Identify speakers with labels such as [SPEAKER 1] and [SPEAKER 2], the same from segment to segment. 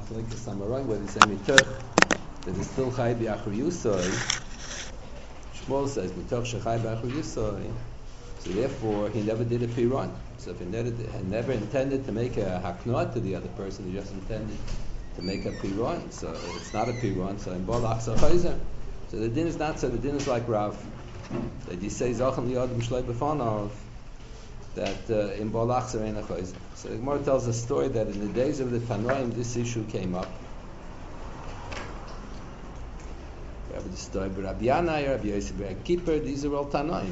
[SPEAKER 1] machlekes Amoraim, where they say mitoch that is still chai b'achar yusoi. Shmuel says mitoch shechai b'achar yusoi. So therefore, he never did a piron. So if he never intended to make a haknoah to the other person, he just intended to make a piron. So it's not a piron. So in bolach chayzer. So the din is not so. The din is like Rav, that you say zachem liyad mishlei b'fanav, that in bolach zarein chayzer. So the Gemara tells a story that in the days of the Tanoim, this issue came up. Rabbi Yanai, Rabbi Yosef Ber Kippur, these are all Tanoim.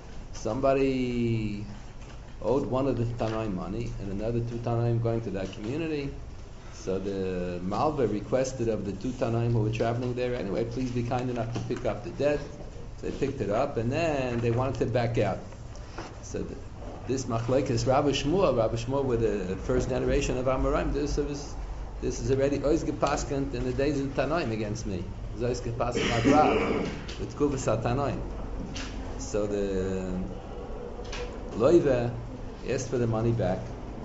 [SPEAKER 1] Somebody owed one of the Tanoim money, and another two Tanoim going to that community. So the Malva requested of the two Tanoim who were traveling there, anyway, please be kind enough to pick up the debt. So they picked it up, and then they wanted to back out. So this machlekes Rabbi Shmuel with the first generation of Amoraim, this is already ois gepaskent in the days of Tanoim against me. Ois gepaskent like Rav, with Kuvas HaTanoim. So the Loive asked for the money back.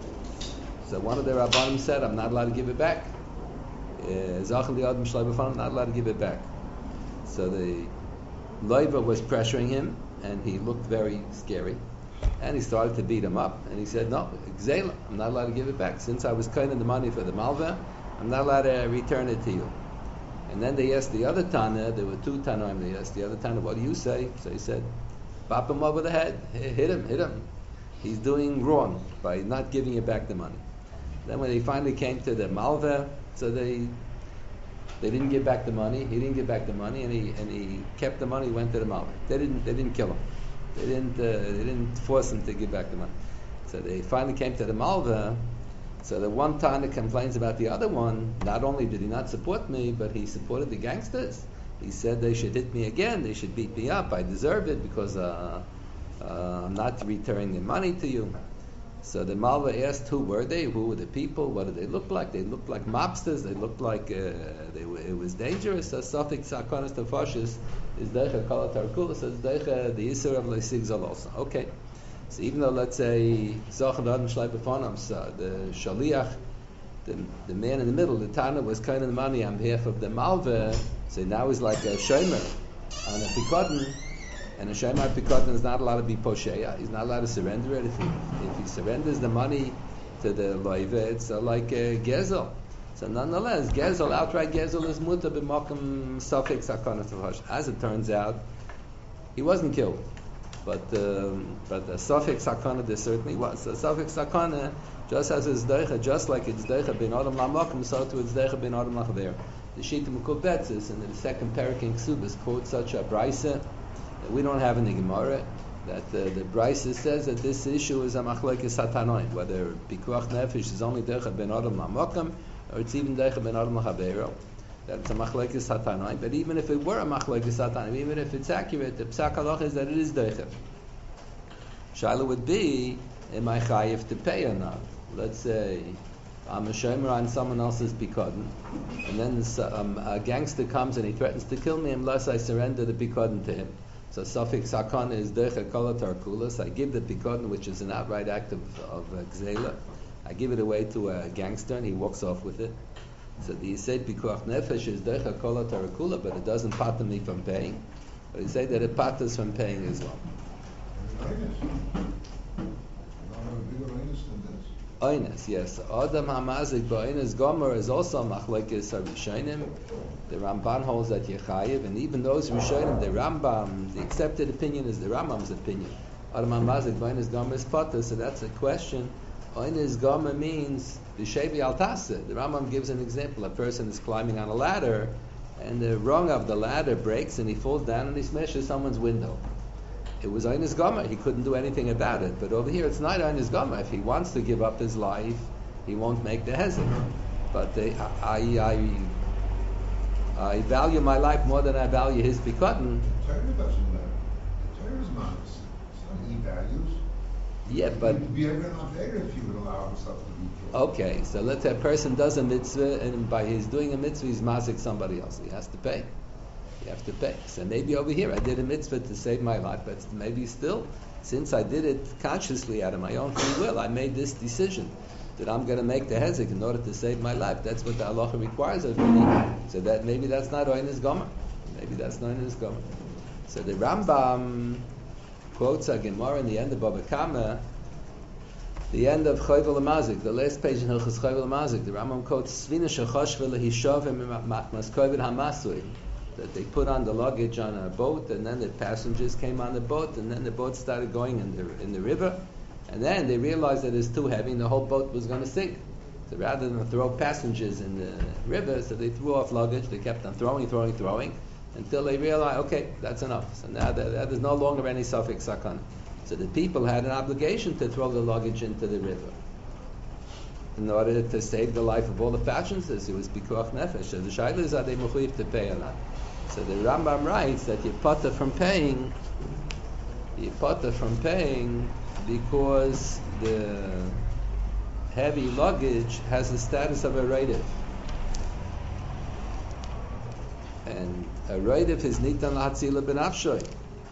[SPEAKER 1] So one of the Rabbanim said, I'm not allowed to give it back. I'm not allowed to give it back. So the Loive was pressuring him, and he looked very scary. And he started to beat him up. And he said, no, Gzela, I'm not allowed to give it back. Since I was kind of the money for the Malva, I'm not allowed to return it to you. And then they asked the other Tana, there were two Tanoim, they asked the other Tana, what do you say? So he said, bop him over the head, hit him. He's doing wrong by not giving you back the money. Then when they finally came to the Malva, so they didn't give back the money. He didn't give back the money, and he kept the money. Went to the Malva. They didn't kill him. They didn't force him to give back the money. So they finally came to the Malva. So the one Tana complains about the other one. Not only did he not support me, but he supported the gangsters. He said they should hit me again. They should beat me up. I deserve it because I'm not returning the money to you. So the Malva asked, who were they? Who were the people? What did they look like? They looked like mobsters. They looked like it was dangerous. So suffix sakonis tefashis is deicha kala tarkula. So it's deicha the yisur of leisig zalosa. Okay. So even though, let's say, Zochad Adam Shlai B'Fanam, so the Shaliach, the man in the middle, the Tana, was kind of the money on behalf of the Malva, so now he's like a Shomer on a Pikotin, and a Shomer on Pikotin is not allowed to be Posheya, he's not allowed to surrender it. If he surrenders the money to the Loive, it's like a Gezel. So nonetheless, Gezel, outright Gezel is Muta B'Mokum Safek Sakonat Vash. As it turns out, he wasn't killed. But the Safek Sakana there certainly was. So Safek Sakana, just as it's Deicha, just like it's Deicha bin Adam Lamokim, so too it's Deicha bin Adam Lachaver. The Shita Mukubetzis in the second parak in Ksubas quotes such a Brisa that we don't have in the Gemara, that the Brisa says that this issue is a Machlekes Satanoim, whether Pikuach Nefesh is only Deicha bin Adam Lamokim, or it's even Deicha bin Adam Lachaver. That's a machlekes satanoim. But even if it were a machlekes satanoim, even if it's accurate, the psak halach is that it is deichev. Shaila would be, am I chayiv to pay or not? Let's say I'm a shomer on someone else's bikoden, and then a gangster comes and he threatens to kill me unless I surrender the bikoden to him. So suffix sakon is deicha kol tarkulas. I give the bikoden, which is an outright act of gzela. I give it away to a gangster, and he walks off with it. So the Yised Pikuach Nefesh is Deicha Kola Tarakula, but it doesn't pater me from paying. But he said that it paters from paying as well. Oines, yes. Adam Hamazik Ba'oines Gomer is also Machlekes HaRishonim. The Ramban holds that Yechayev, and even those Rishonim, the Rambam, the accepted opinion is the Rambam's opinion. Adam Hamazik Ba'oines Gomer is pater, so that's a question. Oines Gomer means the Shevi Al Tasa. The Rambam gives an example. A person is climbing on a ladder, and the rung of the ladder breaks, and he falls down and he smashes someone's window. It was Oines Gomer. He couldn't do anything about it. But over here, it's not Oines Gomer. If he wants to give up his life, he won't make the hezek. But I value my life more than I value his bikotten.
[SPEAKER 2] The Torah doesn't matter. The Torah is not. It's not he values.
[SPEAKER 1] Yeah, but
[SPEAKER 2] it would be even unfair if you would allow himself to be killed.
[SPEAKER 1] Okay, so let's say a person does a mitzvah, and by his doing a mitzvah, he's mazik somebody else. He has to pay. You have to pay. So maybe over here, I did a mitzvah to save my life, but maybe still, since I did it consciously out of my own free will, I made this decision. that I'm going to make the hezek in order to save my life. That's what the halacha requires of me. So that maybe that's not oines gomer. Maybe that's not oines gomer. So the Rambam quotes a Gemara in the end of Bava Kama, the end of Chayvel Mazik, the last page in Hilchos Chayvel Mazik. The Rambam quotes Svina shechosh v'lehishavim maskovid hamasui, that they put on the luggage on a boat, and then the passengers came on the boat, and then the boat started going in the river. And then they realized that it's too heavy and the whole boat was going to sink. So rather than throw passengers in the river, so they threw off luggage. They kept on throwing, until they realized, okay, that's enough. So now there's no longer any suffix sakana. So the people had an obligation to throw the luggage into the river in order to save the life of all the passengers. It was pikuach nefesh. So the shayla is, are they mechuyev to pay or not? So the Rambam writes that you potter from paying because the heavy luggage has the status of a reitiv. And a reitiv is nitan lahatzila b'nafshoy.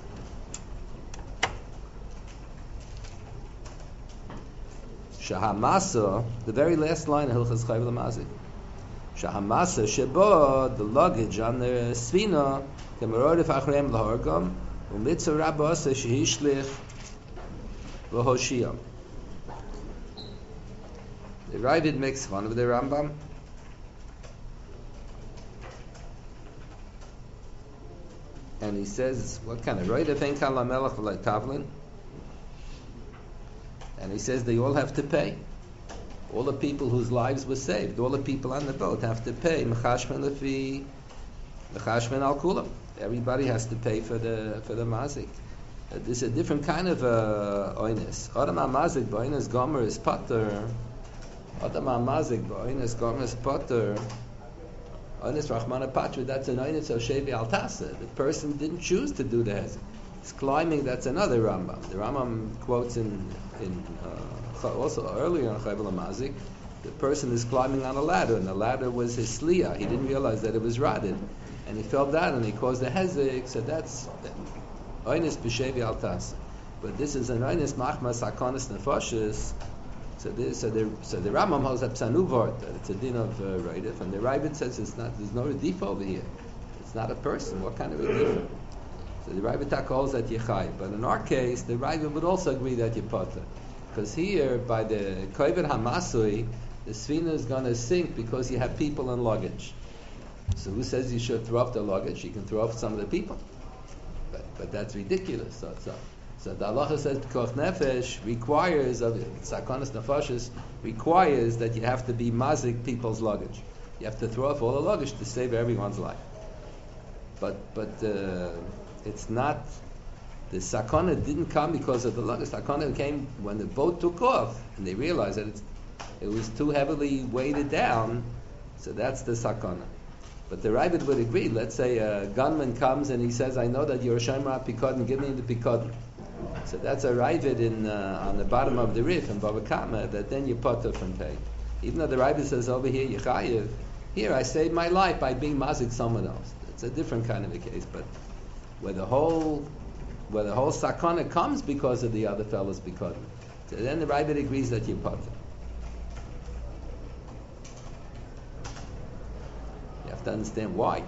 [SPEAKER 1] Shahamasa, the very last line of Hilchos Chayvel Mazik. Shahamasa sheba, the luggage on the svina, kemerodif achreim lahorgam, umitzah rabbasa shehishlich v'hoshiyam. The Ravid makes fun of the Rambam. And he says, what kind of reitiv ain't kan lamelech v'lay tavlin? And he says they all have to pay. All the people whose lives were saved, all the people on the boat have to pay. Mechashman lefi, mechashman al kulam. Everybody has to pay for the mazik. This is a different kind of oines. Adam mazik b'oines gomer is pater. Adam mazik b'oines gomer is pater. Oines rachmana patra. That's an oines of shevi al tasa. The person didn't choose to do the hezek. It's climbing. That's another Rambam. The Rambam quotes also earlier in Chayvel Mazik, the person is climbing on a ladder, and the ladder was his sliyah. He didn't realize that it was rotted, and he fell down, and he caused a hezek. So that's oines b'shevi al tas. But this is an oines machmas hakonis nefashis. So the Rambam holds up sanuvart that it's a din of reitiv, and the Ravid says it's not. There's no redif over here. It's not a person. What kind of redif? So the Ravid calls that yechai. But in our case, the Ravid would also agree that you potter. Because here, by the koiver hamasui, the svina is going to sink because you have people and luggage. So who says you should throw off the luggage? You can throw off some of the people. But that's ridiculous. So the halacha says pikuach nefesh requires, of sakonis nefashis, requires that you have to be mazik people's luggage. You have to throw off all the luggage to save everyone's life. But it's not. The sakana didn't come because of the luggage. Sakana came when the boat took off, and they realized that it was too heavily weighted down. So that's the sakana. But the Ravid would agree. Let's say a gunman comes and he says, "I know that you're a shomer pikadon. Give me the pikadon." So that's a Ravid on the bottom of the rif in Bava Kama, that then you potter from pay. Even though the Ravid says over here Yechayev, here I saved my life by being mazik someone else. It's a different kind of a case. But where the whole sakana comes because of the other fellows pikadon, so then the Ravid agrees that you potter. You have to understand why.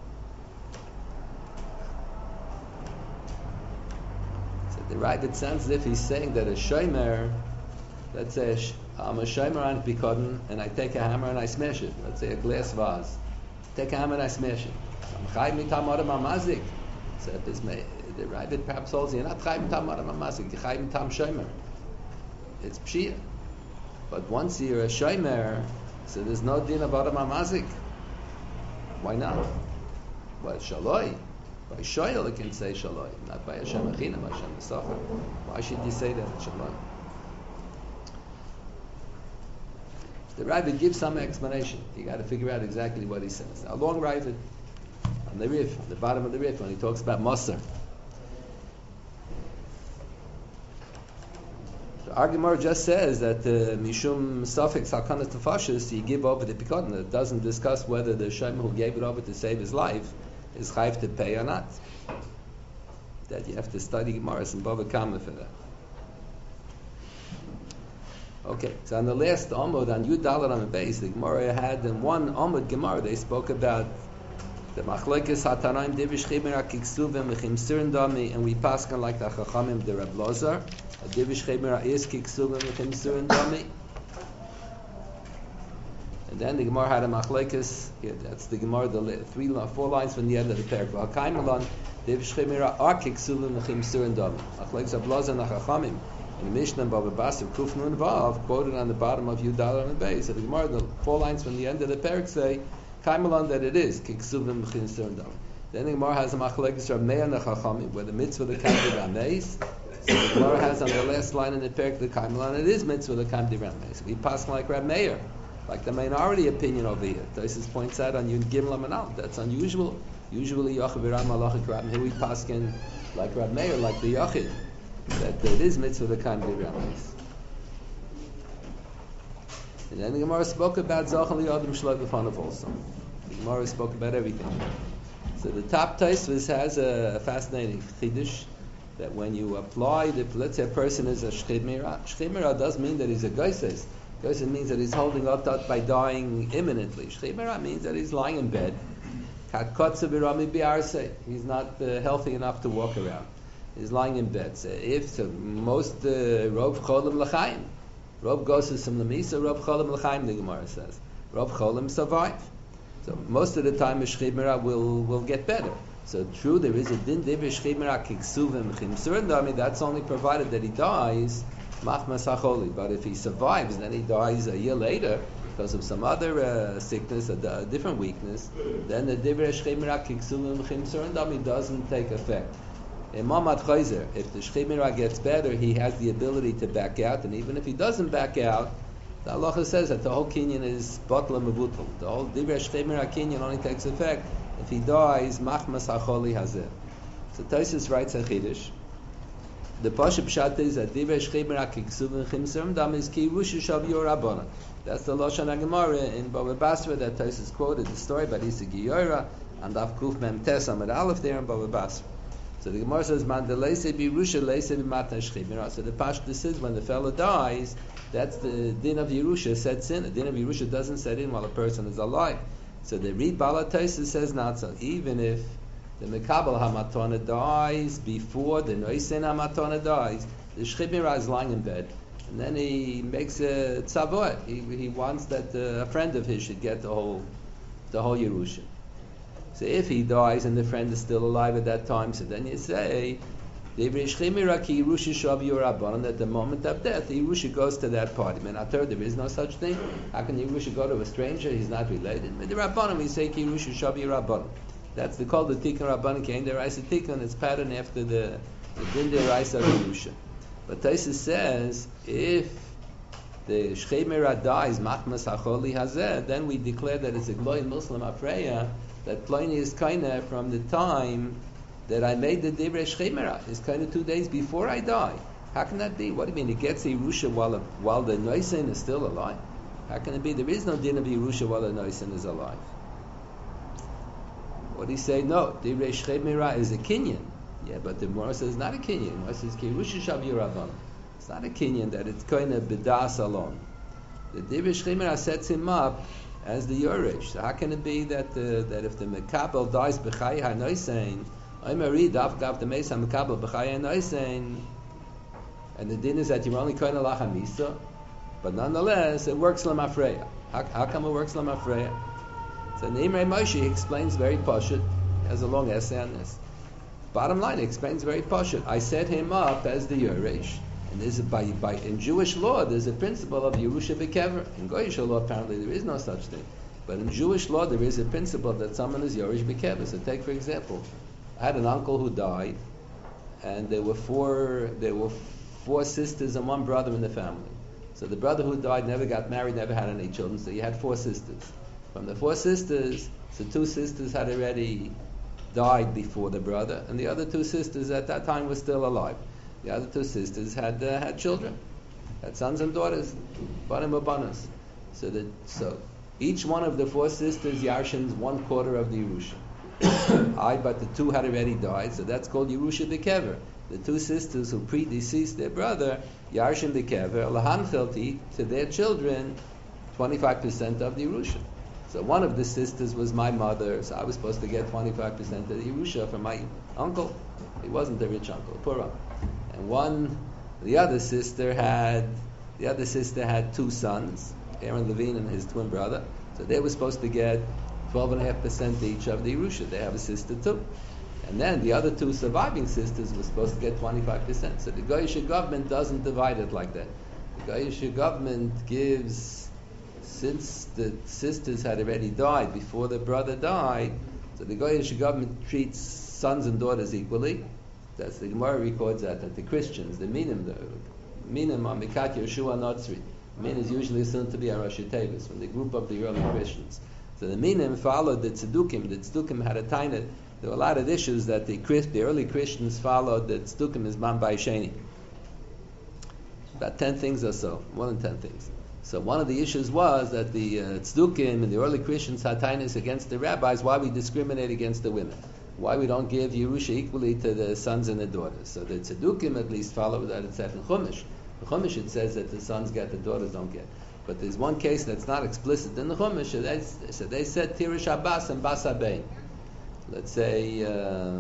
[SPEAKER 1] The Ravid sounds as if he's saying that a shomer, let's say I'm a shomer on pikadon, and I take a hammer and I smash it. Let's say a glass vase. Take a hammer and I smash it. I'm chayv mitam adam amazik. So the Ravid perhaps holds you're not chayv mitam adam amazik. You're chayv mitam shomer. It's pshia. But once you're a shomer, so there's no din of adam amazik. Why not? Well, shaloi. By Shoyal it can say Shaloi, not by Hashem Achinam, Hashem Nesacha. Why should you say that, Shaloi? The Ravid gives some explanation. You got to figure out exactly what he says. A long Ravid on the Rif, on the bottom of the Rif, when he talks about Moser. The argument just says that Mishum suffix Hakanat Tefashis, you give over the Pikadon. It doesn't discuss whether the Shem who gave it over to save his life is chayv to pay or not. That you have to study Gemara and Bava Kama for that. Okay, so on the last Amud, on Yud Dalet on the base, the Gemara had in one Amud Gemara, they spoke about the Machlekes HaTanaim Divish Chemira Kiksuvim Mechimsirin Dami, and we pass on like the Chachamim the Reb Lazar. Divish Chemira is Kiksuvim Mechimsirin Dami. And then the Gemara had a Machlekes, that's the Gemara, the 4 lines from the end of the parak. V'Hakaimelan Divish Chemira are Kiksuvim Mechimsirin Dami. Machlekes Reb Lazar and Chachamim. In the Mishnah, Baba Basra, Kuf Nun Vav, quoted on the bottom of Yudal on the base. So the Gemara, the 4 lines from the end of the parak say, Kaimelan, that it is, Kiksuvim Mechimsirin Dami. Then the Gemara has a Machlekes Reb Meir and Chachamim, where the mitzvah the Kamdi Rameis. So the Gemara has on the last line in the parak, the Kaimelan, it is mitzvah the Kamdi Rameis. We pass like Reb Meir, like the minority opinion over here. Tosis points out on Yud Gimel Amanal, that's unusual. Usually, Yochav Viram Malachik Rab, here we pass like Reb Meir, like the Yochid, that it is mitzvah the Kamdi Rameis. And then the Gemara spoke about Zachal Yadam Shloi B'Fanav also. The Gemara spoke about everything. So the top Tosfos has a fascinating chiddush that when you apply let's say a person is a shchimira does mean that he's a geises. Geises means that he's holding up by dying imminently. Shchimira means that he's lying in bed. He's not healthy enough to walk around. He's lying in bed. So most Rov Cholim L'chaim. Rov goes to some Lamisa, Rov Cholim L'chaim, the Gemara says. Rov Cholim survive. So most of the time, a shchimira will get better. So true, there is a din divish shchimira kiksuvim chimsurin dami. That's only provided that he dies machmas hacholi. But if he survives, then he dies a year later because of some other sickness, a different weakness. Then the divish shchimira kiksuvim chimsurin dami doesn't take effect. Imam Chayzer, if the shchimira gets better, he has the ability to back out, and even if he doesn't back out, the halacha says that the whole kinyan is batla mevutal. The whole divrei shchimira kinyan only takes effect if he dies machmas hacholi hazeh. So Tosfos writes a chiddush. The pasuk pshat is that divrei shchimira kiksuvim chimsurim dam is ki rusha shav yor rabbanan. That's the lashon hagemara in Baba Basra that Tosfos quoted the story about Isa Giyora and Av Kuf Mem Tes Amid Aleph there in Baba Basra. So the Gemara says, "Man deleise bi rusha leise bi matan shchimira." So the pashtus is when the fellow dies, that's the din of Yerusha sets in. The din of Yerusha doesn't set in while a person is alive. So the Reed Bala Tosfos says not so. Even if the Mekabel Hamatona dies before the Noisen Hamatona dies, the shchimira is lying in bed, and then he makes a tzavot. He wants that a friend of his should get the whole Yerusha. So if he dies and the friend is still alive at that time, so then you say, at the moment of death, the Yerusha goes to that party. There is no such thing. How can the Yerusha go to a stranger? He's not related. With the Rabbanim, we say Yerusha Shabi Rabbanim. That's called the Tikkun Rabbanim. Kain Deraisa Tikkun. It's patterned after the Din Deraisa of Yerusha. But Tosfos says, if the Shchemira dies, Machmas Hacholi Hazeh, then we declare that it's a Gloy Muslim Afreya, that Pliny is kinda from the time that I made the Divrei Shchemira. It's kinda 2 days before I die. How can that be? What do you mean? It gets Yerusha while the Noisen is still alive? How can it be? There is no din of Yerusha while the Noisen is alive. What do you say? No, Divrei Shchemira is a kinyan. Yeah, but the Gemara says not a kinyan. The Gemara says Yerusha Shavi Rabban. It's not a kinyan that it's kinda bedas alone. The Divrei Shchemira sets him up as the Yoresh. So how can it be that if the Mekabel dies b'chai ha'noisein, Oimari daf gav the Meis ha'Mekabel b'chai ha'noisein, and the din is that you're only kohen lachamisa, but nonetheless it works l'mafreya. How come it works l'mafreya? So Neimrei Moshe explains very pashut. He has a long essay on this. Bottom line, he explains very pashut. I set him up as the Yoresh. And there's in Jewish law, there's a principle of Yerusha B'Kever. In Goyish law, apparently, there is no such thing. But in Jewish law, there is a principle that someone is Yerush B'Kever. So take, for example, I had an uncle who died, and there were four sisters and one brother in the family. So the brother who died never got married, never had any children, so he had 4 sisters. From the 4 sisters, so 2 sisters had already died before the brother, and the other 2 sisters at that time were still alive. The other 2 sisters had children, had sons and daughters, banim ubanos. So each one of the 4 sisters yarshins 1/4 of the Yerusha. But the 2 had already died, so that's called Yerusha B'Kever. The 2 sisters who predeceased their brother, Yarshin Bekever, Lahanchel to their children 25% of the Yerusha. So one of the sisters was my mother, so I was supposed to get 25% of the Yerusha from my uncle. He wasn't a rich uncle, a poor uncle. And the other sister had two sons, Aaron Levine and his twin brother. So they were supposed to get 12.5% each of the Yerusha. They have a sister too. And then the other two surviving sisters were supposed to get 25%. So the Goyish government doesn't divide it like that. The Goyish government gives, since the sisters had already died before the brother died, so the Goyish government treats sons and daughters equally. That's the Gemara records that the Christians, the Minim are Mikat Yeshua Notzri. Min is usually assumed to be a Rashi Tevis, from the group of the early Christians. So the Minim followed the Tzedukim. The Tzedukim had a tainet. There were a lot of issues that the early Christians followed. The Tzedukim is Man Sheni. About 10 things or so, more than 10 things. So one of the issues was that the Tzedukim and the early Christians had tainis against the rabbis. Why we discriminate against the women? Why we don't give Yerusha equally to the sons and the daughters? So the Tzedukim at least follow that it said in Chumash. In Chumash it says that the sons get, the daughters don't get. But there's one case that's not explicit in the Chumash. So they said Tirish Abbas and Bas Abein. Let's say a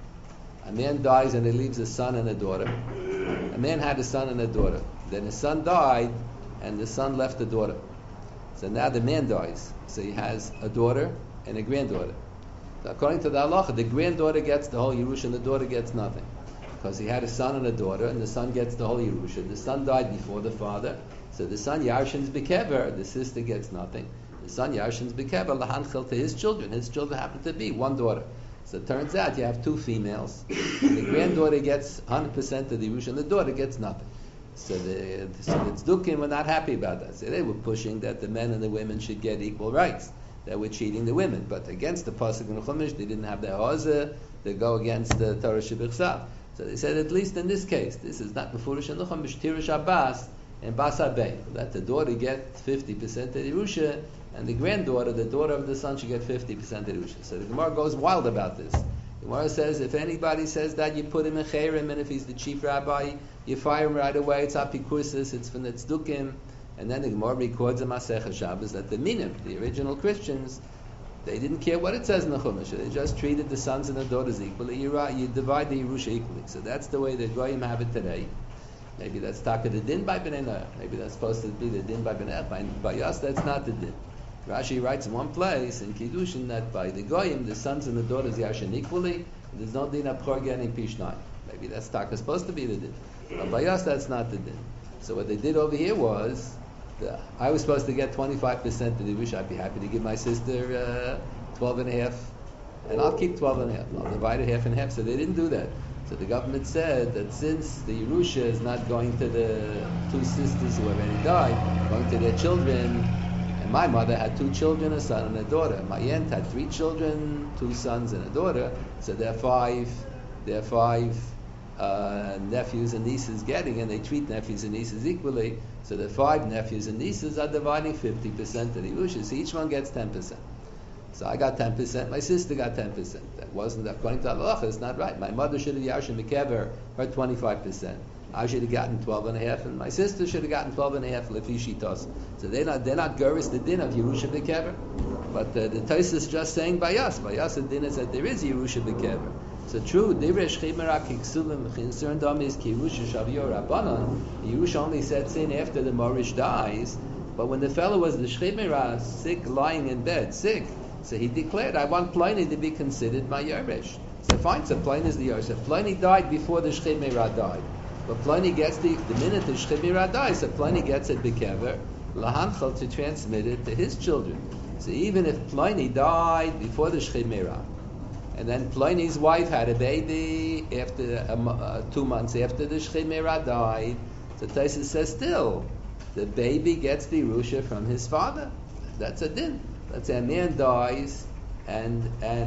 [SPEAKER 1] man dies and he leaves a son and a daughter. A man had a son and a daughter. Then his son died and the son left a daughter. So now the man dies. So he has a daughter and a granddaughter. So according to the halacha, the granddaughter gets the whole Yerusha and the daughter gets nothing. Because he had a son and a daughter, and the son gets the whole Yerusha. The son died before the father, so the son Yarshins Bekever, the sister gets nothing. The son Yarshins Bekever, Lahanchel to his children. His children happen to be one daughter. So it turns out you have two females, and the granddaughter gets 100% of the Yerusha, and the daughter gets nothing. So the Tzdukim were not happy about that. So they were pushing that the men and the women should get equal rights. They were cheating the women, but against the pasuk in Chumash, they didn't have the ha'azah. They go against the Torah Shebichsav. So they said, at least in this case, this is not Mefurish in the Chumash, Tirish Abbas and Bas Abein, that the daughter get 50% of the Yerusha, and the granddaughter, the daughter of the son, should get 50% of the Yerusha. So the Gemara goes wild about this. The Gemara says, if anybody says that, you put him in Chayrim, and if he's the chief rabbi, you fire him right away. It's Apikursis, it's from the Tzdukim. And then the Gemara records in Masechah Shabbos that the Minim, the original Christians, they didn't care what it says in the Chumash. They just treated the sons and the daughters equally. You divide the Yerusha equally. So that's the way the Goyim have it today. Maybe that's Taka the Din by Bnei Noach. Maybe that's supposed to be the Din by Bnei Noach. By us, that's not the Din. Rashi writes in one place in Kiddushin that by the Goyim, the sons and the daughters Yashin equally. There's no Din Abchor getting Pishnai. Maybe that's Taka supposed to be the Din. But by us, that's not the Din. So what they did over here was, I was supposed to get 25% of the Yerusha. I'd be happy to give my sister 12.5, and I'll keep 12.5. I'll divide it half and half. So they didn't do that. So the government said that since the Yerusha is not going to the two sisters who already died, going to their children, and my mother had two children, a son and a daughter. My aunt had 3 children, 2 sons and a daughter. So there are 5 nephews and nieces getting, and they treat nephews and nieces equally. So the 5 nephews and nieces are dividing 50% of the Yerusha. So each one gets 10%. So I got 10%, my sister got 10%. That wasn't, according to Allah, it's not right. My mother should have Yarshin Mekever her 25%. I should have gotten 12.5, and my sister should have gotten 12.5 Lefi Shitos. So they're not Guris the din of Yerusha Mekever. But the Tais is just saying by us the din is that there is Yerusha Mekever. So true, Divrei Shchimera Kiksulim Chinsern Damis Ki Yerusha Shavio Rabbanon. Yerusha only sets in after the Morish dies. But when the fellow was the Shchimera, sick, lying in bed, sick, so he declared, I want Pliny to be considered my Yeresh. So fine, so Pliny is the Yeresh. So Pliny died before the Shchimera died. But Pliny gets the minute the Shchimera dies, so Pliny gets it Bekever, Lahanchel, to transmit it to his children. So even if Pliny died before the Shchimera, and then Pliny's wife had a baby after 2 months after the Shchimera died, so Taisus says still, the baby gets the Yerusha from his father. That's a din. Let's say a man dies and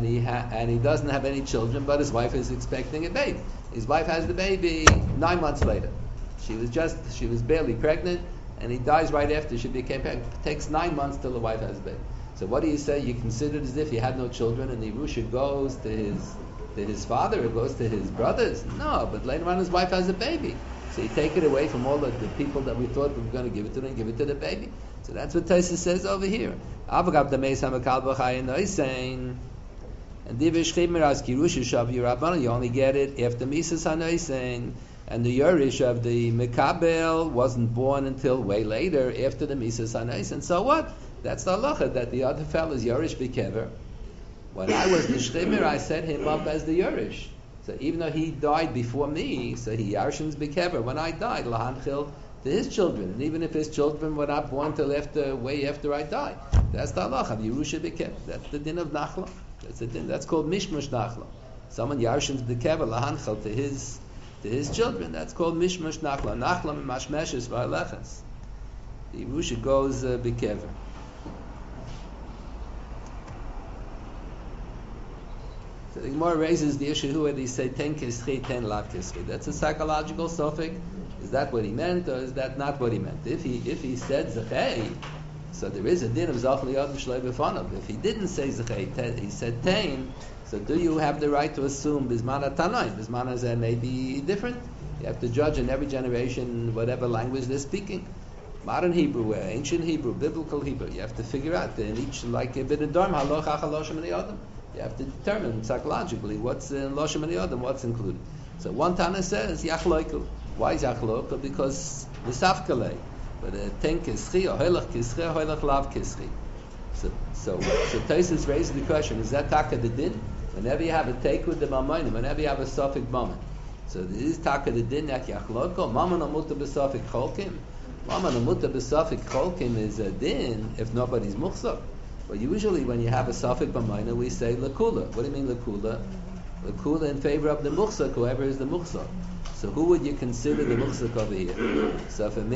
[SPEAKER 1] he doesn't have any children, but his wife is expecting a baby. His wife has the baby 9 months later. She was barely pregnant, and he dies right after she became pregnant. It takes 9 months till the wife has a baby. So what do you say? You consider it as if he had no children, and the Yerusha goes to his father, it goes to his brothers? No, but later on his wife has a baby. So you take it away from all of the people that we thought we were going to give it to and give it to the baby. So that's what Tosfos says over here. Avagab the Meis HaMakal B'Chayin Noisein. And Divish Chimir as Kirusha Shav Yerabbanan, you only get it after Misas HaNoisein. And the Yorish of the Mekabel wasn't born until way later, after the Misas HaNoisein. So what? That's the halacha, that the other fellow's Yorish Bekever. When I was the Shchimir, I set him up as the Yorish. So even though he died before me, so he Yarshim's Bekever. When I died, Lahanchil to his children. And even if his children were not born till way after I died. That's the halacha of Yerusha Bekever. That's the din of Nachla. That's the din. That's called Mishmush Nachla. Someone Yarshim's Bekever, Lahanchil to his children. That's called Mishmush Nachla. Nachla Mashmeshes V'Alechas. The Yerusha goes Bekever. So the Gemara raises the issue where they say 10 kischi, 10 lav kischi. That's a psychological suffix. Is that what he meant, or is that not what he meant? If he said zechei, so there is a din of zach liyad b'shlei b'fanav. If he didn't say zechei, he said 10. So do you have the right to assume bismana tanaim? Bismana may be different. You have to judge in every generation whatever language they're speaking. Modern Hebrew, ancient Hebrew, biblical Hebrew. You have to figure out in each, like a bit of dorm haloch hachaloshim and the you have to determine psychologically what's in Loshem and Yodam, what's included. So one Tana says Yachloiku. Why is Yachloiku? Because Nisafkalei. But ten kischi or hoilach kischi or hoilach lav kischi. So Tosfos raises the question: is that taka the din? Whenever you have a take with the mamonim, whenever you have a suffix mammon, so this is taka the din that Yachloiku. Mammon amuta b'suffix cholkim. Mammon amuta b'suffix cholkim is a din if nobody's muchzak. But usually when you have a suffix b'mayna, we say lakula. What do you mean lakula? Lakula in favor of the muchzak, whoever is the muchzak. So who would you consider the muchzak over here? So if a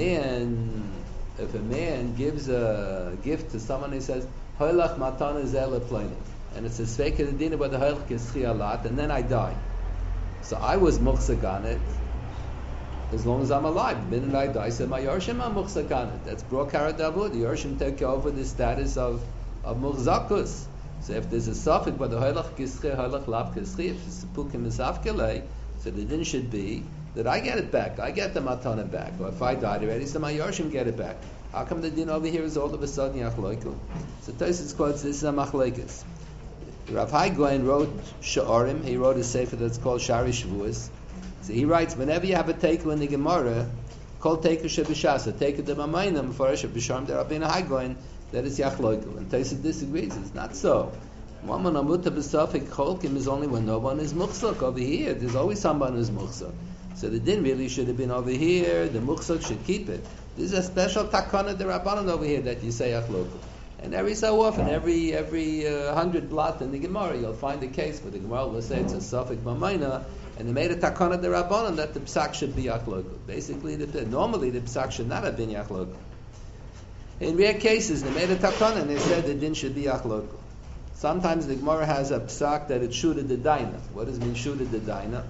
[SPEAKER 1] man gives a gift to someone, he says, Hoylach matana zeh leploinik. And it's a sveika the din about the hoylach is chiyalat, and then I die. So I was muchzak on it as long as I'm alive. The minute I die, so my Yorshim are muchzak on it. That's bro karadavud. The Yorshim take over the status of muchzakus. So if there's a suffix by the hoylach kischi, hoylach lav kischi, if it's pukim misafkelei, so the din should be that I get it back. I get the matana back. Or if I died already, so my Yorshim get it back. How come the din over here is all of a sudden yachloiku? So Tosfos quotes this is a machlekes. Rav Hai Goyen wrote Sha'arim. He wrote a sefer that's called Shari Shavuos. So he writes, whenever you have a teiku in the Gemara, called teiku shebishasa, teiku de mamayim, farash b'sharm de Rabbeinu Hai Goyen, that is yachloiku. And Tosfos disagrees. It's not so. Mammon amuta b'safik cholkim is only when no one is muchzak. Over here, there's always someone who's muchzak. So the din really should have been over here. The muchzak should keep it. This is a special takana de Rabbanan over here that you say yachloiku. And every so often, every 100 blot in the Gemara, you'll find a case where the Gemara will say it's a safik mamayna, and they made a takana de Rabbanan that the psak should be yachloiku. Basically, normally the psak should not have been yachloiku. In rare cases, they made a takana and they said the din should be yachloiku. Sometimes the Gemara has a psak that it shooted the daina. What does it mean shooted the daina?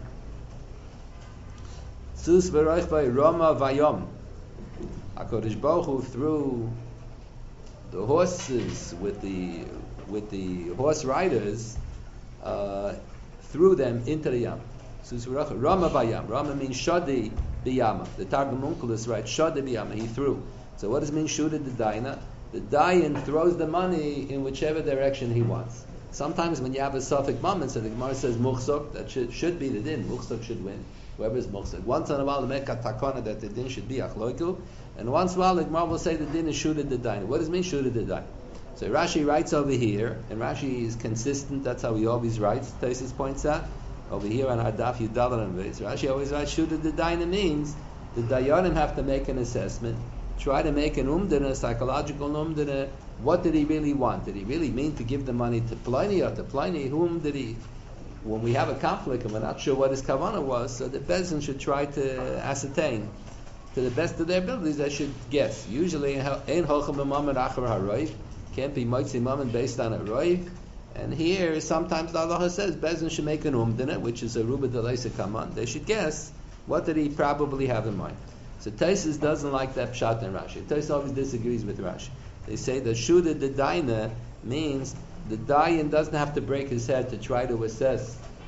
[SPEAKER 1] Sus v'roich by Roma vayom. HaKadosh Baruch Hu threw the horses with the horse riders, threw them into the yam. Sus v'roich Roma vayam. Roma means shadi b'yama. The Targum Onkelos writes shadi b'yama. He threw. So what does it mean shooted the daina? The dayan throws the money in whichever direction he wants. Sometimes when you have a suffix moment, so the Gemara says muchzak, that should be the din. Muchzak should win. Whoever is muchzak. Once in a while, the make a takana that the din should be achloiku, and once in a while, the Gemara will say the din is shooted the dayan. What does it mean shooted the dayan? So Rashi writes over here, and Rashi is consistent. That's how he always writes. Tosfos points out over here on our daf Yudalad and Beis. Rashi always writes shooted the dayan means the dayanim have to make an assessment. Try to make an umdana, psychological umdana. What did he really want? Did he really mean to give the money to Pliny or to Pliny? Whom did he? When we have a conflict and we're not sure what his kavanah was, so the bezin should try to ascertain to the best of their abilities. They should guess. Usually, ein holchem b'mammon achar haroiv, can't be moitzi mammon based on a roiv. And here, sometimes the halacha says bezin should make an umdana, which is a ruba deleisa kaman. They should guess what did he probably have in mind. So Tosfos doesn't like that pshat in Rashi. Tosfos always disagrees with Rashi. They say that shooted the daina means the dayan doesn't have to break his head to try to assess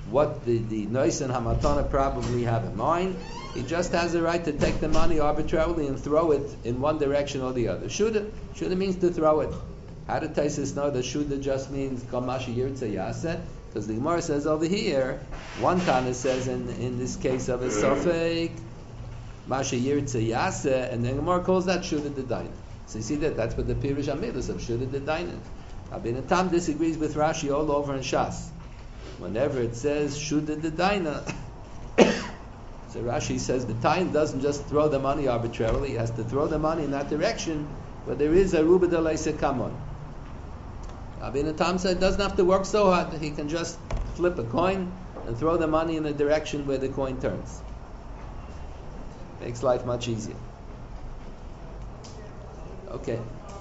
[SPEAKER 1] what the Nois and Hamatana probably have in mind. He just has a right to take the money arbitrarily and throw it in one direction or the other. Shuda means to throw it. How did Taisus know that Shuda just means Kamashi Yirtze Yaseh? Because the Gemara says over here, one Tana says in this case of a Sofek, Masha Yirtze Yaseh, and then Gemara calls that Shuda the Dain. So you see that's what the Pirush Amilus of Shuda the Dain. Abin Tam disagrees with Rashi all over in Shas. Whenever it says Shuda the Daina, so Rashi says the Tain doesn't just throw the money arbitrarily, he has to throw the money in that direction where there is a Ruba de Leise Kamon. Abin Tam said it doesn't have to work so hard, he can just flip a coin and throw the money in the direction where the coin turns. Makes life much easier. Okay.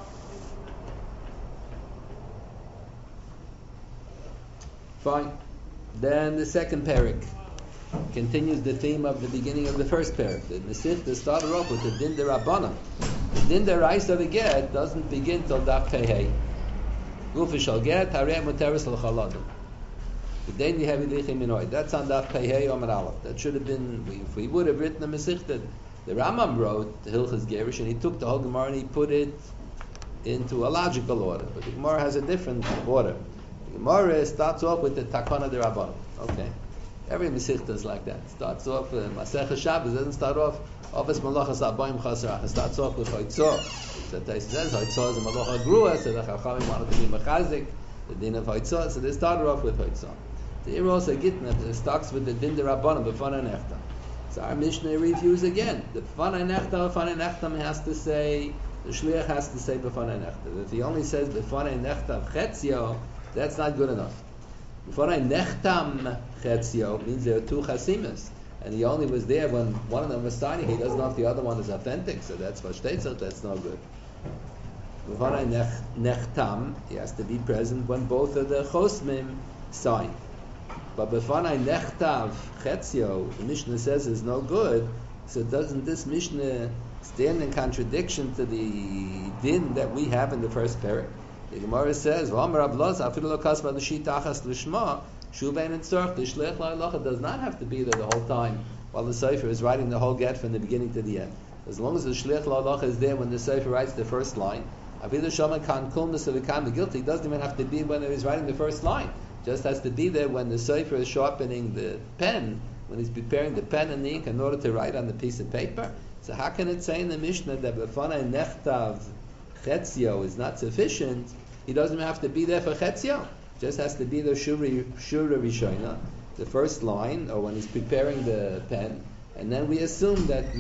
[SPEAKER 1] Fine. Then the second parak continues the theme of the beginning of the first parak. The Masechta started off with the Din D'Rabbanan. The Din D'Oraisa of the Get doesn't begin till Daf Pehei. Gufa shall get Harei Muteres L'Chaladim. That's on Daf Pehei Omer Aleph. That should have been, if we would have written the Masechta, the Rambam wrote the Hilchas Gerish and he took the whole Gemara and he put it into a logical order. But the Gemara has a different order. The Gemara starts off with the Takana D'Rabbanan. Okay. Every Masechta is like that. Starts off, Masechta Shabbos doesn't start off, Office Malachas Abayim Chasrach. It starts off with Hoitzor. So it says Hoitzor is a Malacha Grua, so the Chachamim wanted to be Mechazik, the din of Hoitzor, so they started off with Hoitzor. The Iro also Gitna starts with the Din D'Rabbanan, B'fanai Nechtam. So our Mishnah reviews again. The B'fanai Nechtam has to say, the Shliach has to say B'fanai Nechtam. If he only says B'fanai Nechtam Chetzio, that's not good enough. B'fanai Nechtam Chetzio means there are two Chasimas. And he only was there when one of them was signing. He doesn't know if the other one is authentic, so that's what Shtetzach, that's no good. B'fanai Nechtam, he has to be present when both of the Chosmim sign. But B'fanai Nechtav Chetzio, the Mishnah says is no good, so doesn't this Mishnah stand in contradiction to the din that we have in the first parak? The Gemara says, V'amar Abloz, afilu lo kasba l'shit achas l'shma, shubein and tzorch, the shliach la'alacha does not have to be there the whole time while the Sefer is writing the whole get from the beginning to the end. As long as the shliach la'alacha is there when the Sefer writes the first line, afilu shama kan kulmus of the guilty, he doesn't even have to be when he's writing the first line. Just has to be there when the Sefer is sharpening the pen, when he's preparing the pen and the ink in order to write on the piece of paper. So how can it say in the Mishnah that B'fanai Nechtav Chetzio is not sufficient? He doesn't have to be there for Chetzio. Just has to be the Shura Rishona, the first line, or when he's preparing the pen, and then we assume that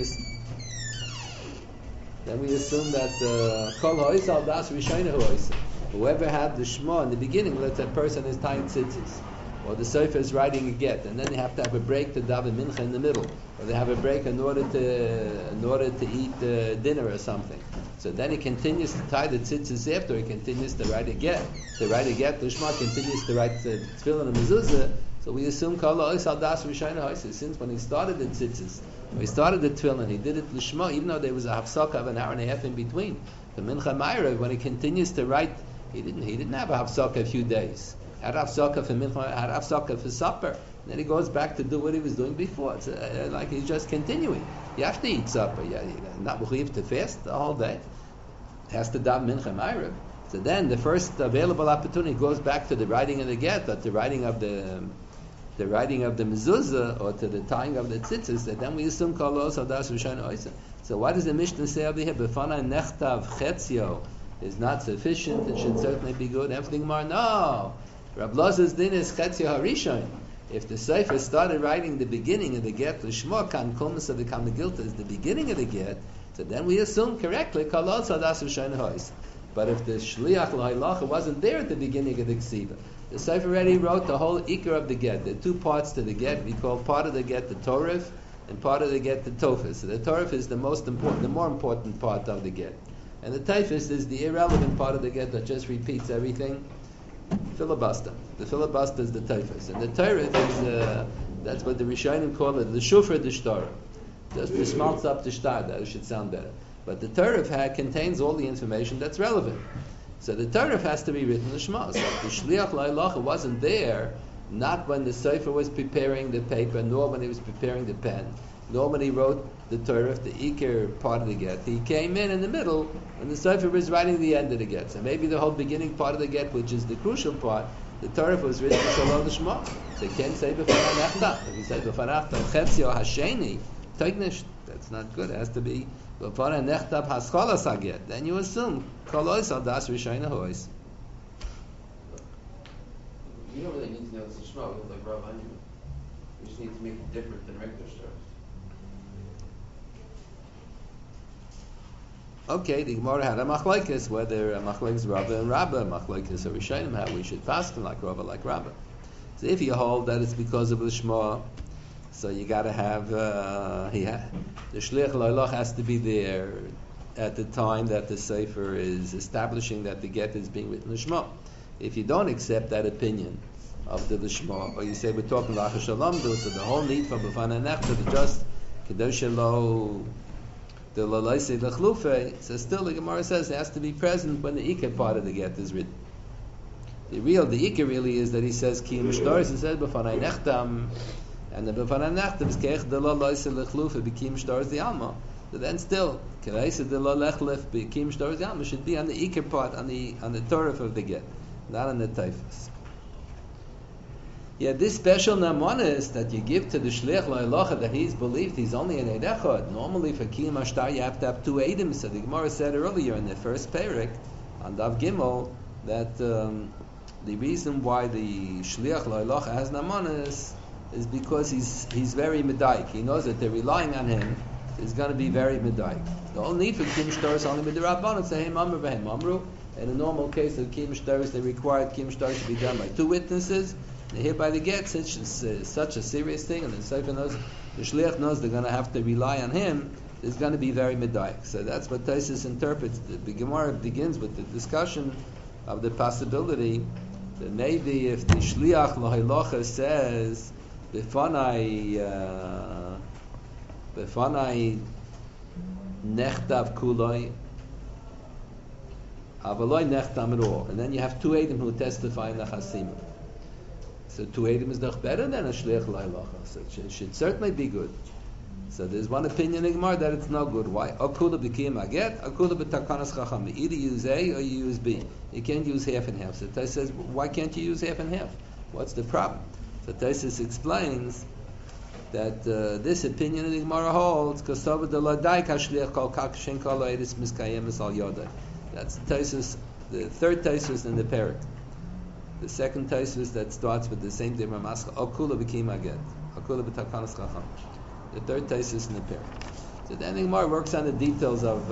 [SPEAKER 1] Kol Ha'isal Das Rishona Ha'isal. Whoever had the Shema in the beginning, let's say a person is tying tzitzis, or the Sefer is writing a get, and then they have to have a break to daven mincha in the middle, or they have a break in order to eat dinner or something. So then he continues to tie the tzitzis after he continues to write a get. To write a get, the Shema continues to write the tefillin and mezuzah. So we assume Kol Ha'isal Das Rishona Ha'isal. Since when he started the tzitzis, when he started the tefillin, he did it l'shma, even though there was a hafsaka of an hour and a half in between. The mincha ma'ariv, when he continues to write, he didn't have a hafsaka a few days. Had hafsaka for mincha, had hafsaka for supper. And then he goes back to do what he was doing before. It's like he's just continuing. You have to eat supper. You're not mechuyev to fast the whole day. Has to daven mincha ma'ariv. So then the first available opportunity goes back to the writing of the get, or the writing of the mezuzah, or to the tying of the tzitzis. And then we assume kol also das rishon oisa. So why does the Mishnah say over here b'fanai nechtav chetzio is not sufficient? It should certainly be good. Everything more no. Rab Loz's din is chetzio harishon. If the Sefer started writing the beginning of the get, l'shmo kan kulmus of the kamegilta is the beginning of the get, so then we assume correctly kol also das rishon oisa. But if the shliach l'halacha wasn't there at the beginning of the ksiva, the Sefer already wrote the whole ikar of the get. There are two parts to the get. We call part of the get the Torif, and part of the get the Tofis. So the Torif is the more important part of the get, and the Tofis is the irrelevant part of the get that just repeats everything. Filibuster. The filibuster is the Tofis, and the Torif is that's what the Rishonim call it, the Shufra the Shtar. Just the smaltz up the Shtar. That should sound better. But the Torif contains all the information that's relevant. So the Torah has to be written in the Shema. So if the Shliach La'alacha wasn't there not when the Sefer was preparing the paper, nor when he was preparing the pen, nor when he wrote the Torah, the Iker part of the get. He came in the middle when the Sefer was writing the end of the get. So maybe the whole beginning part of the get, which is the crucial part, the Torah was written Shalom L'Shma. So you can't say B'fanei Nechtam. If you say B'fanei Nechtam Chetzio Hasheni, Teignish, that's not good. It has to be B'fanei Nechtam Haschalas Haget. Then you assume Kol Ois Al Das Rishayna Hois.
[SPEAKER 3] You don't really need to know this is Shema, like Rav anyway. You just need to make it different than regular stars.
[SPEAKER 1] Okay, the Gemara had a machlokes, whether a machlokes Rabba and Rabba, machlokes or Rishonim, how we should fast like Rabba, like Rabba. So if you hold that it's because of the Shema, so you got to have the Shliach Loilach has to be there at the time that the Sefer is establishing that the get is being written L'Shma. If you don't accept that opinion of the L'Shma, or you say we're talking about Shalomdu, so the whole need for B'fanei Nechtam to just Kedosh Lo the Lalaisi L'Chlufe, so still the Gemara says it has to be present when the Ikar part of the get is written. The Ikar really is that he says Ki Mishtaris, he says B'fanei Nechtam, and the B'fanei Nechtam is Keich the Lalaisi L'Chlufe B'Ki Mishtaris the Alma. So then still, Kereisa the Lalech B'Ki Mishtaris the Alma should be on the Ikar part, on the Torah of the get, not on the Taifas. Yeah, this special namanis that you give to the shliach lo'elacha that he's believed he's only an eid echad. Normally for kiyum ashtar you have to have two eidim. So the Gemara said earlier in the first perek on Dav Gimel that the reason why the shliach lo'elacha has namanis is because he's very medaik. He knows that they're relying on him. He's going to be very medaik. The whole need for kiyum ashtar is only midrabbanan. Say hey mamru v'hem mamru. In a normal case of kiyum ashtar, they required kiyum ashtar to be done by two witnesses. Hereby they get, since it's such a serious thing, and the Sefer knows, the Shliach knows they're going to have to rely on him, it's going to be very medayik. So that's what Taisus interprets. The Gemara begins with the discussion of the possibility that maybe if the Shliach Lohilocha says, Befanai Nechtav Kuloi, Avaloi Nechtam at all. And then you have two Eidim who testify in the Chasimah. So two Eidim is noch better than a Shliach Lohilocha. So it should certainly be good. So there's one opinion in Gemara that it's no good. Why? Akula b'kiyum aget, akula b'takanas chacham. Either use A or you use B. You can't use half and half. So Taisus says, why can't you use half and half? What's the problem? So Taisus explains that this opinion in the Gemara holds because the ladai kashliach kol kakshin kol eidis miskayemis al yodai. That's Taisus, the third Taisus in the parak. The second Taisus that starts with the same Dimra Maskal, Akula b'kiyum aget, akula b'takanas chacham. The third Taisus in the pair. So then the Gemara works on the details of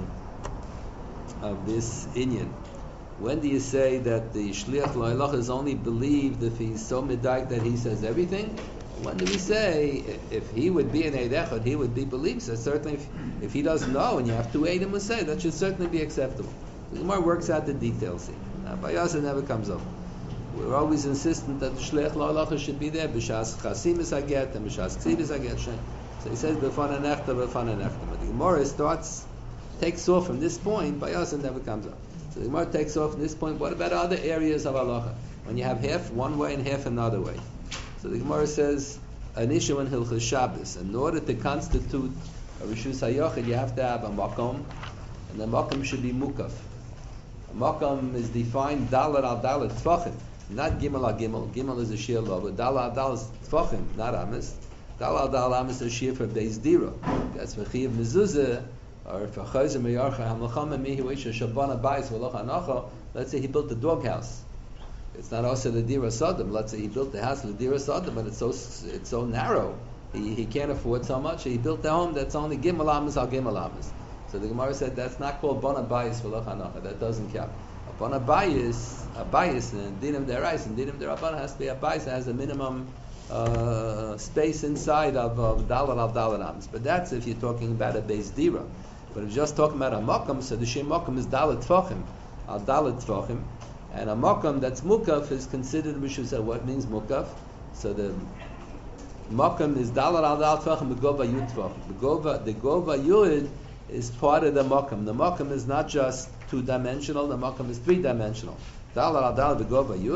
[SPEAKER 1] this inyan. When do you say that the Shliach Lo'elach is only believed if he's so medayik that he says everything? When do we say if he would be an Eid Echad, he would be believed? So certainly if he doesn't know and you have two Eidim to say, that should certainly be acceptable. The Gemara works out the details here. Now, by us it never comes up. We're always insistent that the Shliach Lo'elacha should be there. B'shas Chasimis Haget and B'shas Ksivis Haget. So he says B'fanei Nechtam, B'fanei Nechtam. But the Gemara takes off from this point. By us, it never comes up. So the Gemara takes off from this point. What about other areas of halacha? When you have half one way and half another way. So the Gemara says an issue in Hilchos Shabbos. In order to constitute a Rishus HaYochid, you have to have a makom, and the makom should be mukaf. A makom is defined dalet al dalet tfachim. Not gimel al gimel. Gimel is a shir lo, but dal al dal is tfachim, not amis. Dal al dal amis is a shir for beis dira. That's for chiyav mezuzah, or for chayzer meyarcha hamlacham mihi weisha shabana bayis v'loch anacha. Let's say he built the doghouse. It's not also the dira sodom. Let's say he built the house the dira sodom, but it's so narrow. He can't afford so much. So he built the home that's only gimel amis al gimel amis. So the Gemara said that's not called bona bayis v'loch anacha. That doesn't count. Upon a bias in dinim derais and dinim derabban has to be a bias that has a minimum space inside of dalar al dalarams. But that's if you're talking about a beis dira. But if you're just talking about a makam, so the shem makam is dalat tfachim, al dalat tfachim, and a makam that's mukaf is considered mishusah. What means mukaf? So the makam is dalar al dalat tfachim begova yud tfachim. The gova yud is part of the makam. The makam is not just two-dimensional, the makam is three-dimensional. Dalar al dal begova yud,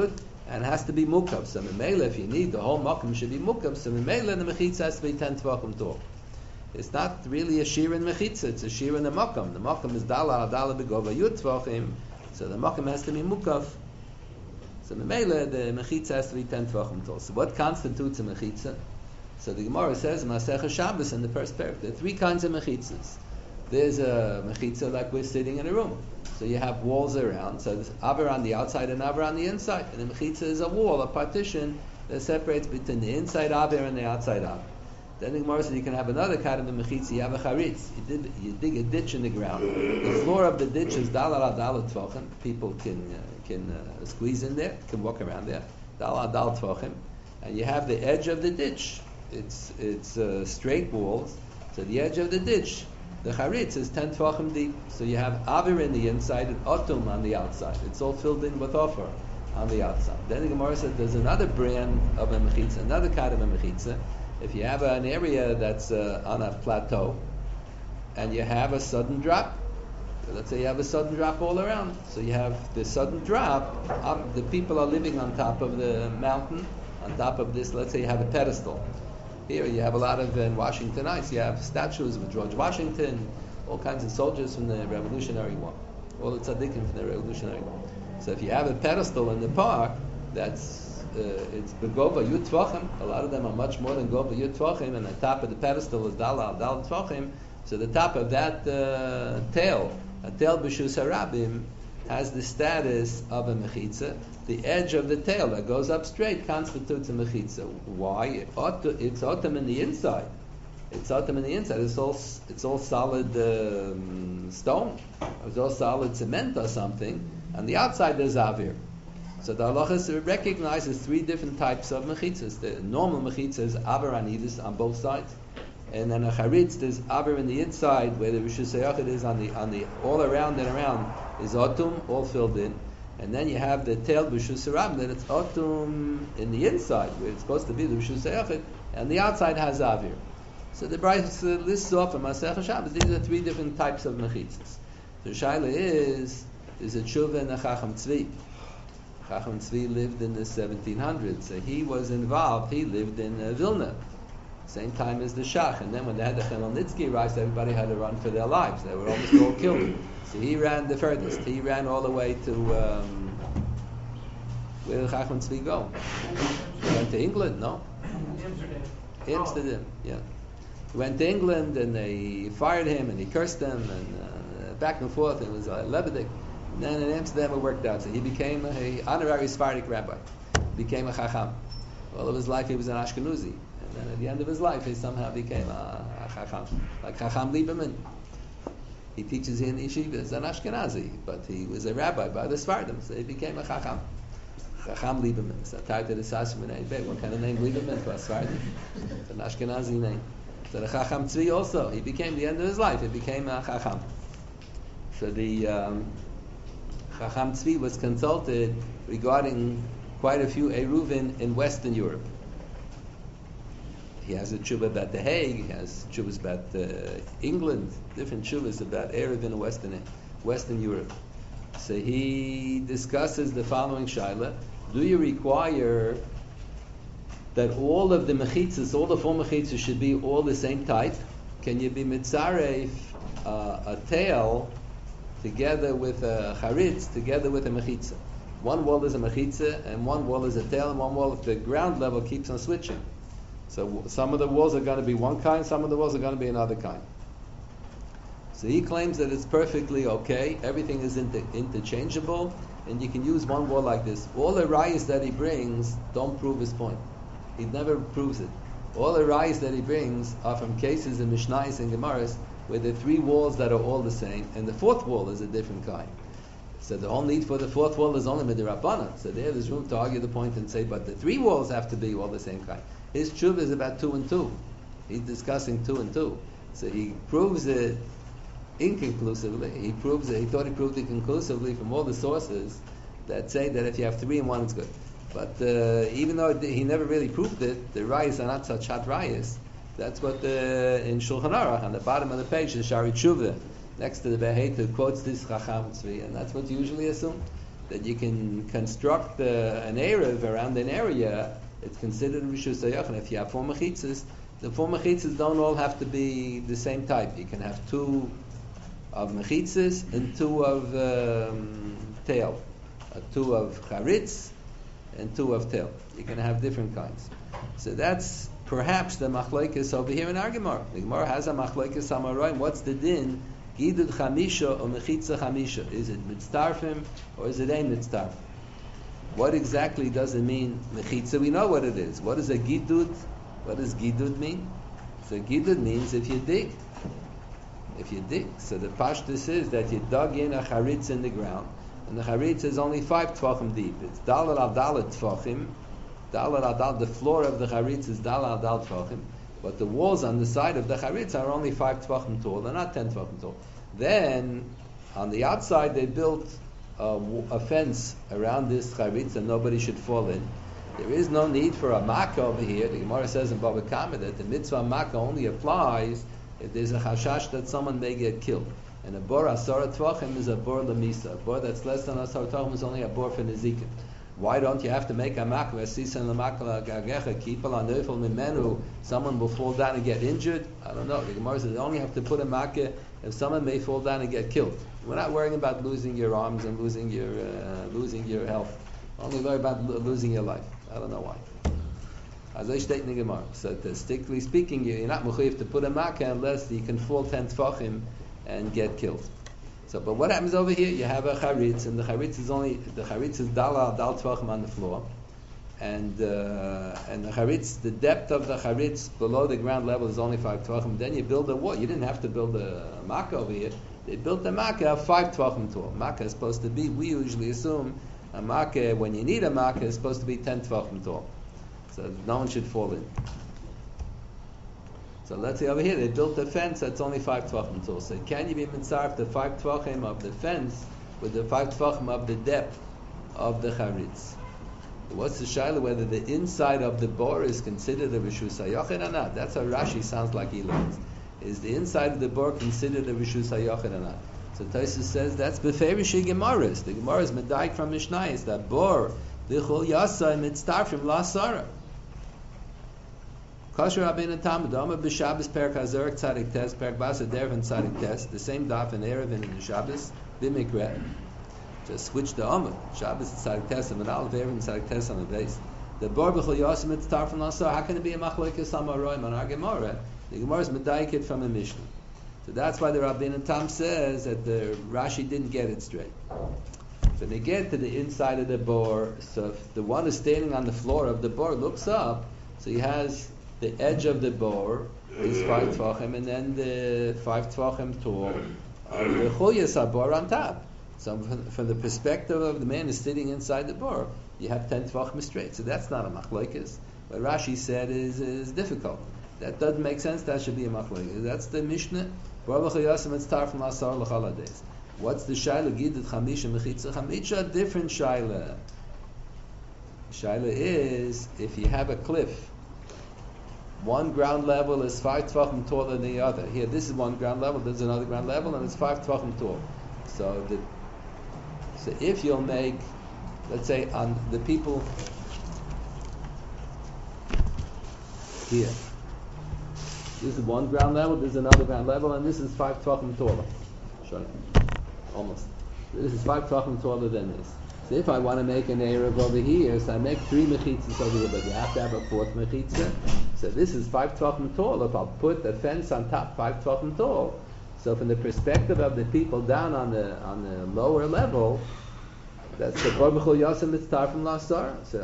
[SPEAKER 1] and it has to be mukav. So Memela, if you need the whole makom should be mukav, so Memela the mechitza has to be 10 tvachim tall. It's not really a shir in mechitza, it's a shir in the makom. The makom is dala begova yud tvachim, so the makom has to be mukav. So Memela, the mechitza has to be 10 tvachim tall. So what constitutes a mechitza? So the Gemara says, Masechah Shabbos in the first parak, there are 3 kinds of mechitzas. There's a mechitza like we're sitting in a room. So you have walls around, so there's aver on the outside and aver on the inside. And the mechitza is a wall, a partition that separates between the inside aver and the outside aver. Then the Gemara says you can have another kind of a mechitza, you have a charitz. You dig a ditch in the ground. The floor of the ditch is dalar tvachim. People can squeeze in there, can walk around there. Dalar tvachim. And you have the edge of the ditch. It's straight walls. So the edge of the ditch, the charitz is 10 tvachim deep. So you have aver in the inside and otum on the outside. It's all filled in with offer on the outside. Then the Gemara said there's another brand of a mechitza, another kind of a mechitza. If you have an area that's on a plateau and you have a sudden drop, so let's say you have a sudden drop all around. So you have the sudden drop, the people are living on top of the mountain, on top of this, let's say you have a pedestal. Here you have a lot of, in Washington Heights, you have statues with George Washington, all kinds of soldiers from the Revolutionary War, all the tzaddikim from the Revolutionary War. So if you have a pedestal in the park, that's, it's begova yud tvachim, a lot of them are much more than gova yud tvachim, and the top of the pedestal is dal tvachim, so the top of that tail, a tail b'shus harabim, has the status of a mechitza. The edge of the tail that goes up straight constitutes a mechitza. Why? It's autumn in the inside. It's autumn in the inside. It's all solid stone. It's all solid cement or something. On the outside there's avir. So the halachas recognizes 3 different types of mechitzas. The normal mechitza is aver anidus on both sides, and then a charitz there's aver in the inside where the rishus hayachid is on the all around and around is autumn, all filled in. And then you have the tail b'shus harabim, then it's autumn in the inside, where it's supposed to be the b'shus hayachid, and the outside has avir. So the Brayos lists off in Masechah Shabbos, these are 3 different types of mechitzas. The shaila is a tshuva and a Chacham Tzvi. Chacham Tzvi lived in the 1700s, so he was involved, he lived in Vilna, same time as the Shach, and then when they had the Chmielnitsky rise, everybody had to run for their lives, they were almost all killed. So he ran the furthest. He ran all the way to where did Chacham Tzvi go? He went to England, no? Amsterdam, yeah. He went to England and they fired him and he cursed them and back and forth. It was Lebedik. And then in Amsterdam it worked out. So he became an honorary Sephardic rabbi. Became a Chacham. All of his life he was an Ashkenazi. And then at the end of his life he somehow became a Chacham. Like Chacham Lieberman. He teaches in yeshiva as an Ashkenazi, but he was a rabbi by the Sephardim, so he became a Chacham. Chacham Lieberman. So tied to the Sashim and what kind of name Lieberman for a Sephardim? It's an Ashkenazi name. So the Chacham Tzvi also, he became, the end of his life, he became a Chacham. So the Chacham Tzvi was consulted regarding quite a few Eruvin in Western Europe. He has a tshuva about The Hague, he has tshuvas about England, different tshuvas about Erev in Western Europe. So he discusses the following shaila: do you require that all of the mechitzas, all the 4 mechitzas should be all the same type? Can you be mitzaref a tail together with a charitz, together with a mechitza? One wall is a mechitza, and one wall is a tail, and one wall at the ground level keeps on switching. So some of the walls are going to be one kind, some of the walls are going to be another kind. So he claims that it's perfectly okay, everything is interchangeable, and you can use one wall like this. All the rayas that he brings don't prove his point. He never proves it. All the rayas that he brings are from cases in Mishnayos and Gemaras where there are 3 walls that are all the same, and the 4th wall is a different kind. So the whole need for the 4th wall is only midirabbanan. So there's room to argue the point and say, but the 3 walls have to be all the same kind. His tshuva is about 2 and 2. He's discussing 2 and 2. So he proves it inconclusively. He thought he proved it conclusively from all the sources that say that if you have 3 and 1, it's good. But even though he never really proved it, the rayas are not such hot rayas. That's what in Shulchan Aruch on the bottom of the page, the Shari Tshuva, next to the Beheta, quotes this Chacham Tzvi, and that's what you usually assume. that you can construct an Erev around an area, it's considered Rishus HaYachid. If you have 4 mechitzas, the 4 mechitzas don't all have to be the same type. You can have 2 of mechitzas and 2 of tail, 2 of charitz and 2 of tail. You can have different kinds. So that's perhaps the machlokes over here in our Gemara. The Gemara has a machlokes Amoraim. What's the din? Gidud chamisha or mechitza chamisha? Is it mitzdarfim or is it ein mitzdarfim? What exactly does it mean mechitza? We know what it is. What is a gidud? What does gidud mean? So gidud means if you dig. If you dig. So the pashtus is that you dug in a charitz in the ground, and the charitz is only 5 tvachim deep. It's dalet al dalet tvachim. Dalet al dalet. The floor of the charitz is dalet al dalet tvachim. But the walls on the side of the charitz are only 5 tvachim tall. They're not 10 tvachim tall. Then, on the outside, they built a fence around this charitz and nobody should fall in. There is no need for a makkah over here. The Gemara says in Bava Kama that the mitzvah makkah only applies if there's a chashash that someone may get killed. And a bor asara tvachim is a bor lemisa. A bor that's less than asara tvachim is only a bor for nezikin. Why don't you have to make a makra? Someone will fall down and get injured. I don't know. The Gemara says you only have to put a makra if someone may fall down and get killed. We're not worrying about losing your arms and losing your health. Only worry about losing your life. I don't know why. As I state in the Gemara. So strictly speaking, you're not mechuyev to put a makra unless you can fall 10 tefachim and get killed. So, but what happens over here? You have a charitz, and the charitz is dal tvachim on the floor, and the charitz, the depth of the charitz below the ground level is only 5 tvachim. Then you build a wall. You didn't have to build a makkah over here. They built a makkah 5 tvachim tall. Makkah is supposed to be. We usually assume a makkah, when you need a makkah, is supposed to be 10 tvachim tall, so no one should fall in. So let's say over here they built a fence that's only 5 tvachim tall. So can you be mitzaref the 5 tvachim of the fence with the 5 tvachim of the depth of the charitz? What's the shaila whether the inside of the bor is considered a rishus hayachid or not? That's how Rashi sounds like he learns. Is the inside of the bor considered a rishus hayachid or not? So Tosfos says that's beferish gemaras. The Gemara is medaik from Mishnah is that bor lichol yasai mitzdarfim lasara. Kasher Rabbeinu Talmud Amar b'Shabbos Perek Hazorek Tzadik Tes Perek Basa Dervin Tzadik Tes, the same daf in Erev and in Shabbos b'Mikra. Just switch the Amar. Shabbos Tzadik Tes and Aleph Erev Tzadik Tes on the base. The Bor B'Chol Yosim Mitzdarfim Lasar. How can it be a machlokes Amoraim on our Gemara? The Gemara is medayik from the Mishnah. So that's why the Rabbeinu Tam says that the Rashi didn't get it straight. So they get to the inside of the bor. So if the one who's standing on the floor of the bor looks up, so he has the edge of the bor is 5 tvachim, and then the 5 tvachim tall of the chuyas bor on top. So from the perspective of the man who's sitting inside the bor, you have 10 tvachim straight. So that's not a machlokes. What Rashi said is difficult. That doesn't make sense. That should be a machlokes. That's the Mishnah. What's the shaila gidud chamisha mechitza chamisha? Different shaila. Shaila is if you have a cliff. One ground level is 5 tvachim taller than the other. Here, this is one ground level, there's another ground level, and it's 5 tvachim tall. So if you'll make, let's say, on the people here, this is one ground level, this is another ground level, and this is 5 tvachim taller. Sure. Almost. This is 5 tvachim taller than this. So if I want to make an Erev over here, so I make 3 mechitzas over here, but you have to have a 4th mechitza. So this is 5 tvachim tall. If I'll put a fence on top, 5 tvachim tall. So from the perspective of the people down on the lower level, that's the Bor B'Chol Yosem Mitzdarfim Lasar. So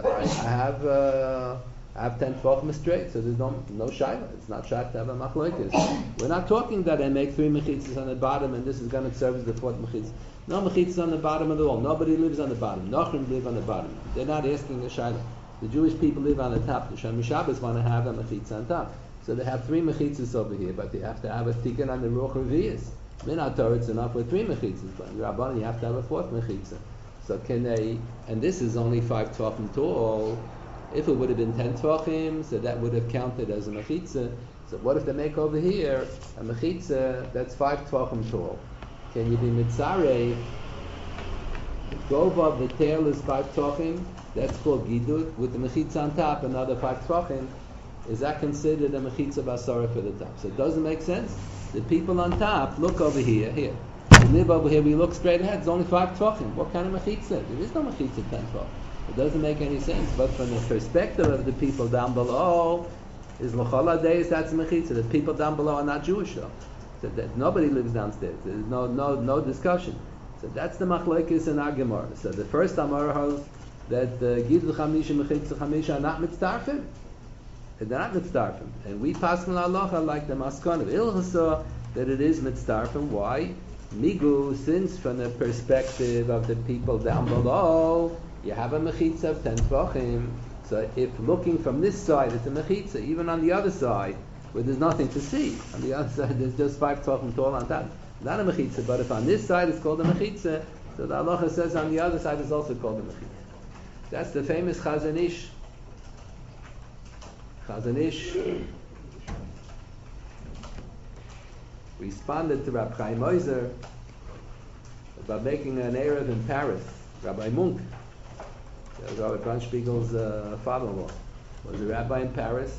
[SPEAKER 1] I have 10 tvachim straight. So there's no shaila. It's not shayach to have a machlokes. We're not talking that I make 3 mechitzas on the bottom and this is going to serve as the 4th mechitzah. No mechitzas on the bottom of the wall. Nobody lives on the bottom. Nochrim live on the bottom. They're not asking a shaila. The Jewish people live on the top. The Shomer Shabbos want to have a mechitza on top. So they have 3 mechitzas over here, but they have to have a tikkun on the Ruach Revius. Min Torah it's enough with 3 mechitzas, but in Rabbanan you have to have a 4th mechitza. So can they, and this is only 5 tvachim tall. If it would have been 10 tvachim, so that would have counted as a mechitza. So what if they make over here a mechitza that's 5 tvachim tall? Can you be mitzareh Gova, the tail is 5 tefachim, that's called gidud, with the mechitza on top, another 5 tefachim. Is that considered a mechitza basara for the top? So it doesn't make sense. The people on top look over here. We live over here, we look straight ahead, it's only 5 tefachim. What kind of mechitza? There is no mechitza 10 tefachim. It doesn't make any sense. But from the perspective of the people down below, is l'chol days that's a mechitza. The people down below are not Jewish though. So that nobody lives downstairs. There's no discussion. So that's the machlokes in our Gemara. So the first Amar holds that Gidul Chamisha Mechitza Chamisha are not mitzdarfim. They're not mitzdarfim. And we pass on halacha like the Maskon of Ilchasa that it is mitzdarfim. Why? Migu, since from the perspective of the people down below, you have a mechitza of 10 tefachim. So if looking from this side, it's a mechitza. Even on the other side, where there's nothing to see, on the other side there's just 5 tefachim tall on top. Not a mechitza, but if on this side it's called a mechitza, so the halacha says on the other side it's also called a mechitza. That's the famous Chazon Ish. Chazon Ish responded to Rabbi Chaim Oizer about making an Erev in Paris. Rabbi Munk, Rabbi Brunspiegel's father-in-law, was a rabbi in Paris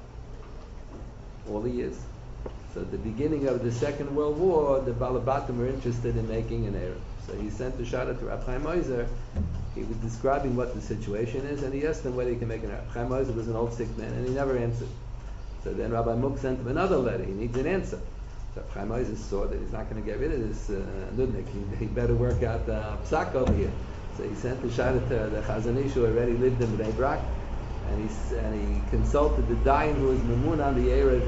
[SPEAKER 1] all the years. So at the beginning of the Second World War, the Balabatim were interested in making an Erev. So he sent a shada to Rabbi Chaim Oizer. He was describing what the situation is, and he asked him whether he can make an Erev. Chaim Oizer was an old sick man, and he never answered. So then Rabbi Muk sent him another letter. He needs an answer. So Chaim Oizer saw that he's not going to get rid of this nudnik. He better work out the psak over here. So he sent the shada to the Chazon Ish who already lived in Bnei Brak, and he consulted the Dayan who was Mamun on the Erev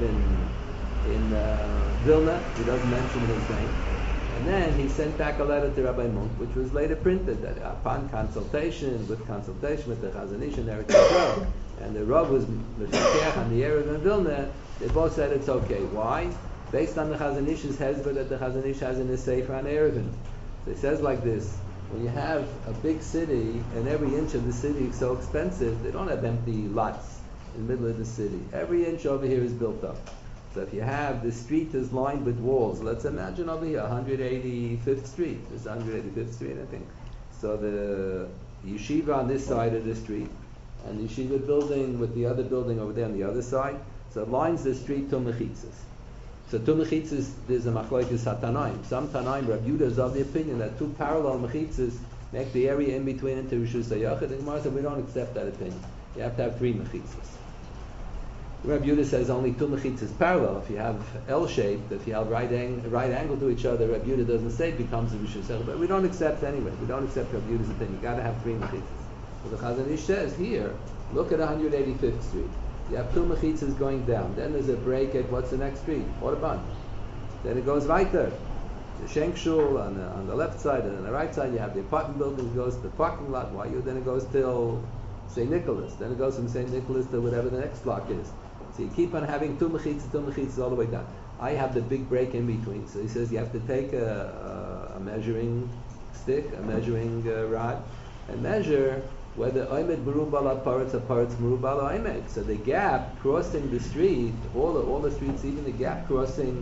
[SPEAKER 1] in Vilna. He doesn't mention his name. And then he sent back a letter to Rabbi Munk, which was later printed, that upon consultation with the Chazon Ish and Eretz Yisrael, and the Rav was Meshakech on the Erev in Vilna, they both said it's okay. Why? Based on the Chazon Ish's hezbollah that the Chazon Ish has in his Sefer on Erevin. So it says like this: when you have a big city and every inch of the city is so expensive, they don't have empty lots in the middle of the city. Every inch over here is built up. So if you have the street is lined with walls, let's imagine over here 185th Street. This is 185th Street, I think. So the yeshiva on this side of the street, and the yeshiva building with the other building over there on the other side. So it lines the street to mechitzas. So two mechitzas, there's a machlokes hatanaim. Some tanaim, Rabbi Yehuda is of the opinion that 2 parallel mechitzas make the area in between into Rishus HaYachid. And Gemara said we don't accept that opinion. You have to have 3 mechitzas. Rabbi Yehuda says only 2 mechitzas parallel. If you have L-shaped, if you have right angle to each other, Rabbi Yehuda doesn't say it becomes a Rishus HaYachid. But we don't accept anyway. We don't accept Rabbi Yehuda's opinion. You got to have 3 mechitzas. So the Chazon Ish says here, look at 185th Street. You have 2 mechitzas going down. Then there's a break at what's the next street? Autobahn. Then it goes right there. The Shenk Shul on the left side, and on the right side you have the apartment buildings. It goes to the parking lot. Then it goes till St. Nicholas. Then it goes from St. Nicholas to whatever the next block is. So you keep on having 2 mechitzas all the way down. I have the big break in between. So he says you have to take a measuring stick, a measuring rod, and measure whether Oimed Merubal Aparetz Merubal Oimed. So the gap crossing the street, all the streets, even the gap crossing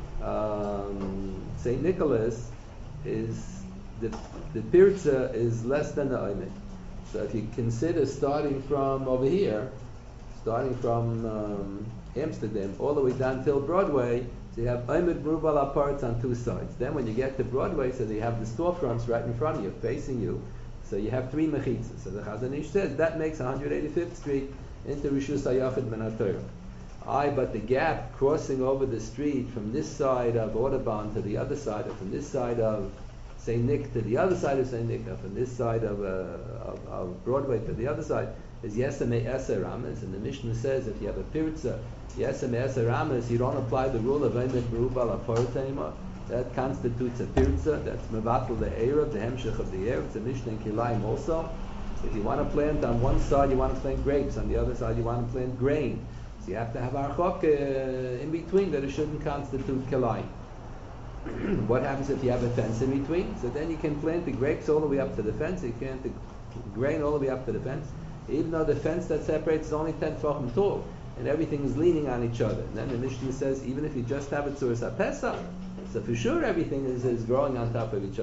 [SPEAKER 1] St. Nicholas, is the Pirza is less than the Oimed. So if you consider starting from over here, starting from Amsterdam all the way down till Broadway, so you have Oimed Merubal Aparetz on 2 sides. Then when you get to Broadway, so you have the storefronts right in front of you, facing you. So you have 3 mechitzas. So the Chazon Ish says that makes 185th Street into Rishus HaYachid Ben HaTorah. But the gap crossing over the street from this side of Autobahn to the other side, or from this side of St. Nick to the other side of St. Nick, or from this side of Broadway to the other side, is Yeseme Eser Ramas. And the Mishnah says if you have a Pirza, Yeseme Eser Ramas, you don't apply the rule of Eimet Merubal Aparetz anymore. That constitutes a pirza. That's mevatel the erev, the hemshech of the erev. It's a mishnah in Kilayim also. If you want to plant on one side, you want to plant grapes. On the other side, you want to plant grain. So you have to have archok in between that it shouldn't constitute Kilayim. What happens if you have a fence in between? So then you can plant the grapes all the way up to the fence. You can plant the grain all the way up to the fence. Even though the fence that separates is only 10 tefachim tall, and everything is leaning on each other. And then the Mishnah says, even if you just have it tzuras HaPesach, so for sure everything is growing on top of each other.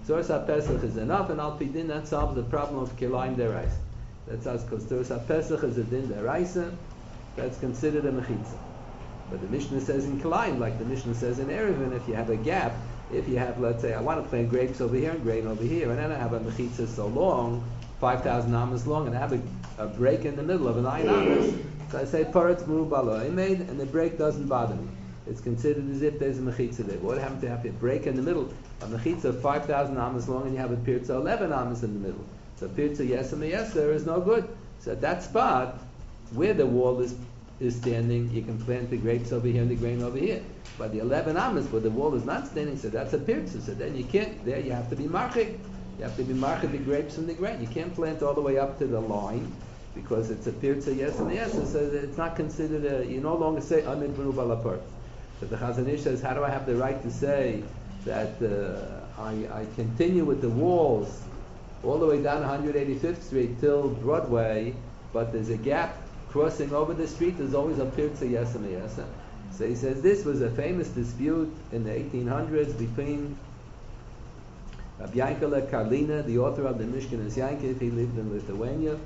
[SPEAKER 1] Tzuras HaPesach is enough, and Al Pidin that solves the problem of Kilayim Deraisa. That's us, because Tzuras HaPesach is a Din Deraisa, that's considered a Mechitza. But the Mishnah says in Kilayim, like the Mishnah says in Erevin, if you have a gap, if you have, let's say, I want to plant grapes over here and grain over here, and then I have a Mechitza so long, 5,000 amas long, and I have a break in the middle of an 9 amas, so I say, Paratz Mu Balo made, and the break doesn't bother me. It's considered as if there's a mechitza there. What happens to have a break in the middle? A mechitza of 5,000 amas long, and you have a pirza 11 amas in the middle. So pirza yesem yeser is no good. So at that spot, where the wall is standing, you can plant the grapes over here and the grain over here. But the 11 amas where the wall is not standing, so that's a pirza. So then you can't. There you have to be marchik. You have to be marchik the grapes from the grain. You can't plant all the way up to the line, because it's a pirza yesem yeser. So it's not considered you no longer say amid balapart. So the Chazon Ish says, how do I have the right to say that I continue with the walls all the way down 185th Street till Broadway, but there's a gap crossing over the street, there's always a pirza yesem yesem. So he says this was a famous dispute in the 1800s between Rabbi Yankele Karlina, the author of the Mishkan is Yankiv, he lived in Lithuania,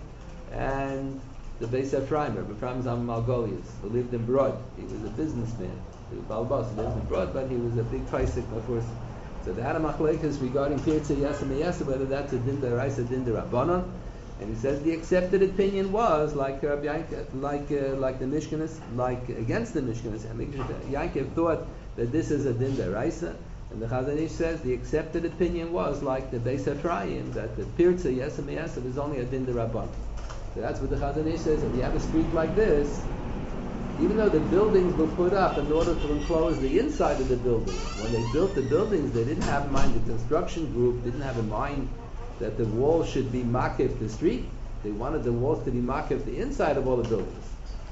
[SPEAKER 1] and the Beis Ephraim, Rabbi Ephraim Zalman Margolius, who lived in Brod. He was a businessman. He was Balbas, he lived in Brod, but he was a big Paisik before. So they had a machlekes regarding Pirza Yasem Yasem, whether that's a din deraisa, din derabanan. And he says the accepted opinion was like Rabbi Yankiv, like the Mishkanis, like against the Mishkanis. And Yankiv thought that this is a din deraisa, and the Chazon Ish says the accepted opinion was like the Beis Ephraim, that the Pirza Yasem Yasem is only a din derabanan. So that's what the Chazon Ish says. If you have a street like this, even though the buildings were put up in order to enclose the inside of the building, when they built the buildings, they didn't have in mind, the construction group didn't have in mind that the wall should be makif the street. They wanted the walls to be makif the inside of all the buildings.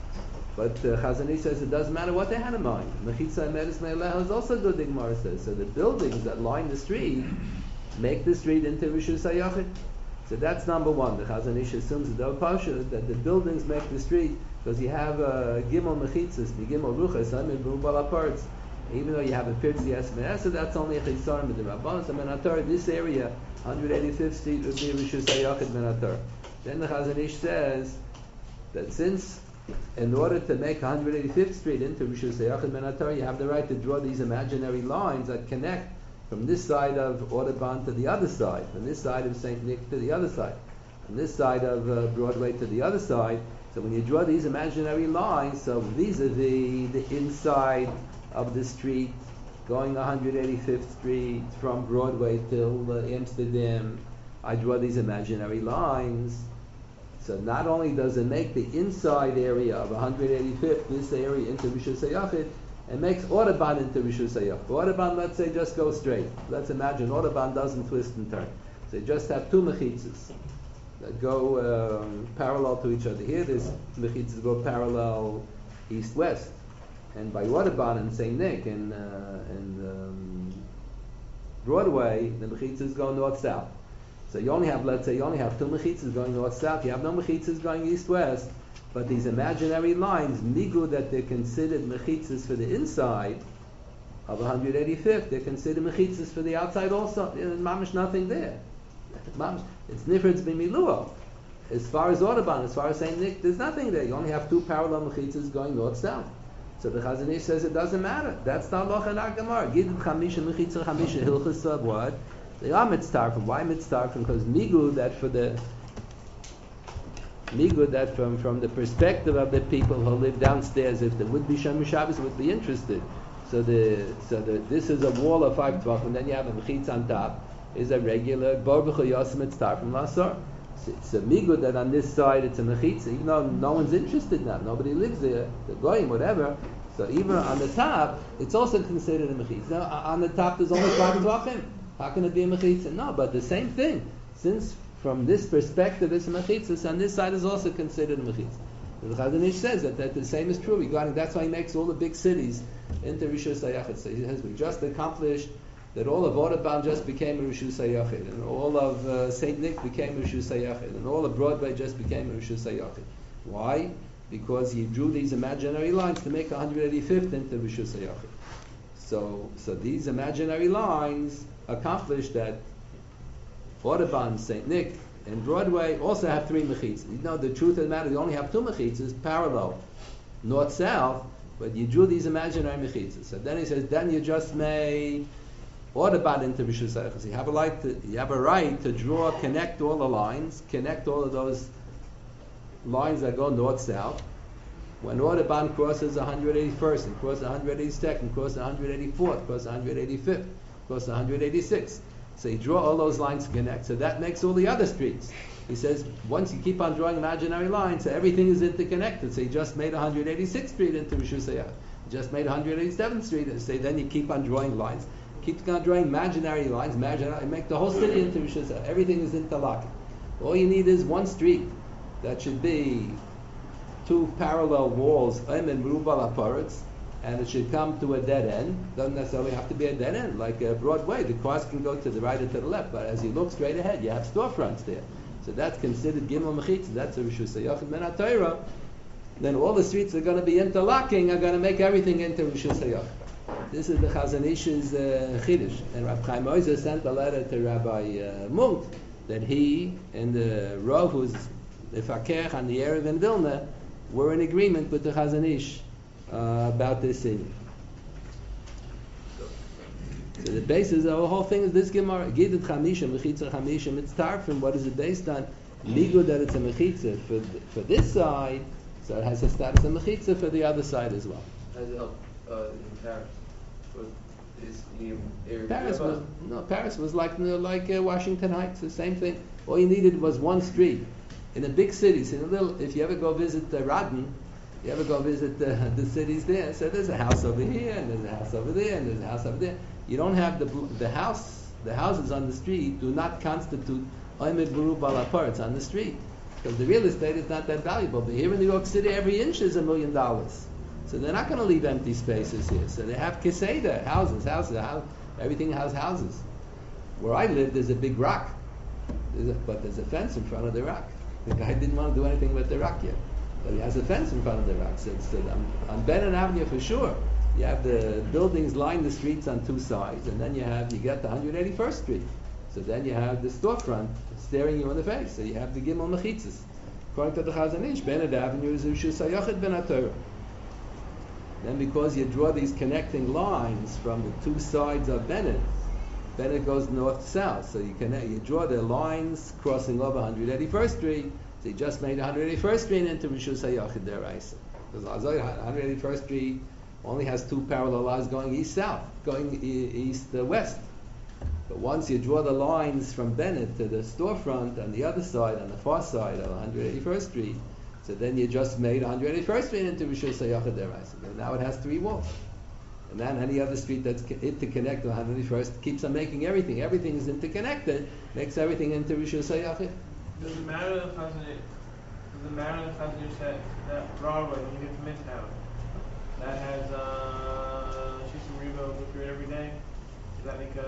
[SPEAKER 1] But Chazon Ish says it doesn't matter what they had in mind. Mechitza Meres Me'eleha is also good, the Gemara says. So the buildings that line the street make the street into Rishus HaYachid. So that's number one. The Chazon Ish assumes that the buildings make the street, because you have Gimel Mechitzas, Gimel Ruchas, Amid Brubala parts. Even though you have a Pirza Yesem Yesem, that's only a Chisarim with the Rabbanos and Menatar. This area, 185th Street, would be Rishus HaYachid Menatar. Then the Chazon Ish says that since, in order to make 185th Street into Rishus HaYachid Menatar, you have the right to draw these imaginary lines that connect from this side of Audubon to the other side, from this side of St. Nick to the other side, from this side of Broadway to the other side. So when you draw these imaginary lines, so vis-a-vis the inside of the street, going 185th Street from Broadway till Amsterdam, I draw these imaginary lines. So not only does it make the inside area of 185th, this area, into Rishus HaYachid, it makes Audubon into Rishus HaYachid. Audubon, let's say, just go straight. Let's imagine Audubon doesn't twist and turn. So you just have two mechitzas that go parallel to each other. Here, this mechitzas go parallel east-west. And by Audubon and St. Nick and Broadway, the mechitzas go north-south. So you only have, let's say, two mechitzas going north-south. You have no mechitzas going east-west. But these imaginary lines, migu, that they're considered mechitzas for the inside of 185th, they're considered mechitzas for the outside also. There's mamish nothing there. It's nifritz b'miluo. As far as Audubon, as far as St. Nick, there's nothing there. You only have two parallel mechitzas going north-south. So the Chazon Ish says it doesn't matter. That's the halacha in our Gemara. Gidin chamisha mechitza chamisha hilchas of what? They are mitztarfim. Why mitztarfim? Because migu, that from the perspective of the people who live downstairs, if there would be Shomer Shabbos, would be interested. So this is a wall of 5 tvach, and then you have a mechitz on top, is a regular bar b'chol yosem mitztarfim lasar. It's a migu that on this side it's a mechitza, even though no one's interested now, nobody lives there, they're going, whatever. So even on the top, it's also considered a mechitza. Now, on the top there's only 5 tvachim. How can it be a mechitza? No, but the same thing. Since from this perspective it's a mechitza, on this side is also considered a mechitza. The Chazon Ish says that the same is true regarding, that's why he makes all the big cities into Rishus HaYachid. So he says we just accomplished that all of Audubon just became a Rishus HaYachid, and all of St. Nick became a Rishus HaYachid, and all of Broadway just became a Rishus HaYachid. Why? Because he drew these imaginary lines to make 185th into Rishus HaYachid. So these imaginary lines accomplished that Audubon, St. Nick, and Broadway also have 3 mechitzas. You know, the truth of the matter, you only have 2 mechitzas, parallel, north-south, but you drew these imaginary mechitzas. So then he says, then you just made Audubon into Rishus Hayachas. You have a right to draw, connect all the lines, connect all of those lines that go north-south. When Audubon crosses 181st, and crosses 182nd, crosses 184th, crosses 185th, crosses 186th. So you draw all those lines to connect. So that makes all the other streets. He says, once you keep on drawing imaginary lines, so everything is interconnected. So you just made 186th Street into Rishus Hayachas. You just made 187th Street, and say then you keep on drawing lines. Keep on drawing imaginary lines, make the whole city into Rishus Hayachas. Everything is interlocking. All you need is one street that should be 2 parallel walls, and it should come to a dead end. Doesn't necessarily have to be a dead end, like Broadway. The cars can go to the right or to the left, but as you look straight ahead, you have storefronts there. So that's considered Gimel Mechitza. That's a Rishus Hayachid Min HaTorah. Then all the streets are going to be interlocking, are going to make everything into Rishus Hayachid. This is the Chazon Ish's Chiddush. And Rabbi Chaim Oizer sent a letter to Rabbi Munk that he and the Rav, who's the Fakech on the Erev in Vilna, were in agreement with the Chazon Ish about this thing. So the basis of the whole thing is this Gemara. Gidet Chamishim, Mechitza Chamishim, it's Tarfim. What is it based on? Ligu that it's a Mechitza for this side, so it has a status of Mechitza for the other side as well.
[SPEAKER 3] How does it help in Paris? With this area?
[SPEAKER 1] Paris was like Washington Heights, the same thing. All you needed was one street. In a big city, so if you ever go visit Radin, you ever go visit the cities there, so there's a house over here, and there's a house over there, and there's a house over there. You don't have the houses on the street do not constitute Oimid Buru Balapar, it's on the street. Because the real estate is not that valuable. But here in New York City, every inch is $1 million. So they're not going to leave empty spaces here. So they have Keseda, houses, everything has houses. Where I live, there's a big rock. But there's a fence in front of the rock. The guy didn't want to do anything with the rock yet. But he has a fence in front of the rock. So on Benin Avenue for sure, you have the buildings line the streets on 2 sides, and then you get the 181st Street. So then you have the storefront staring you in the face. So you have the Gimel Mechitzas. According to the Chazon Ish, Benin Avenue is Rishus Hayachid Ben HaTorah. Then because you draw these connecting lines from the 2 sides of Bennett goes north-south. So you draw the lines crossing over 181st Street. So you just made 181st Street into Rishus Hayachid Deraisa. Because 181st Street only has 2 parallel lines going east-south, going east-west. But once you draw the lines from Bennett to the storefront on the other side, on the far side of 181st Street, so then you just made 181st Street into Rishus Hayachid Deraisa. And now it has 3 walls. And then any other street that's interconnected to 181st keeps on making everything. Everything is interconnected, makes everything into Rishus Hayachid.
[SPEAKER 4] Does it matter the Chazon Ish that Broadway, when you get to Midtown, that has Shishim Reba go through it every day? Does that make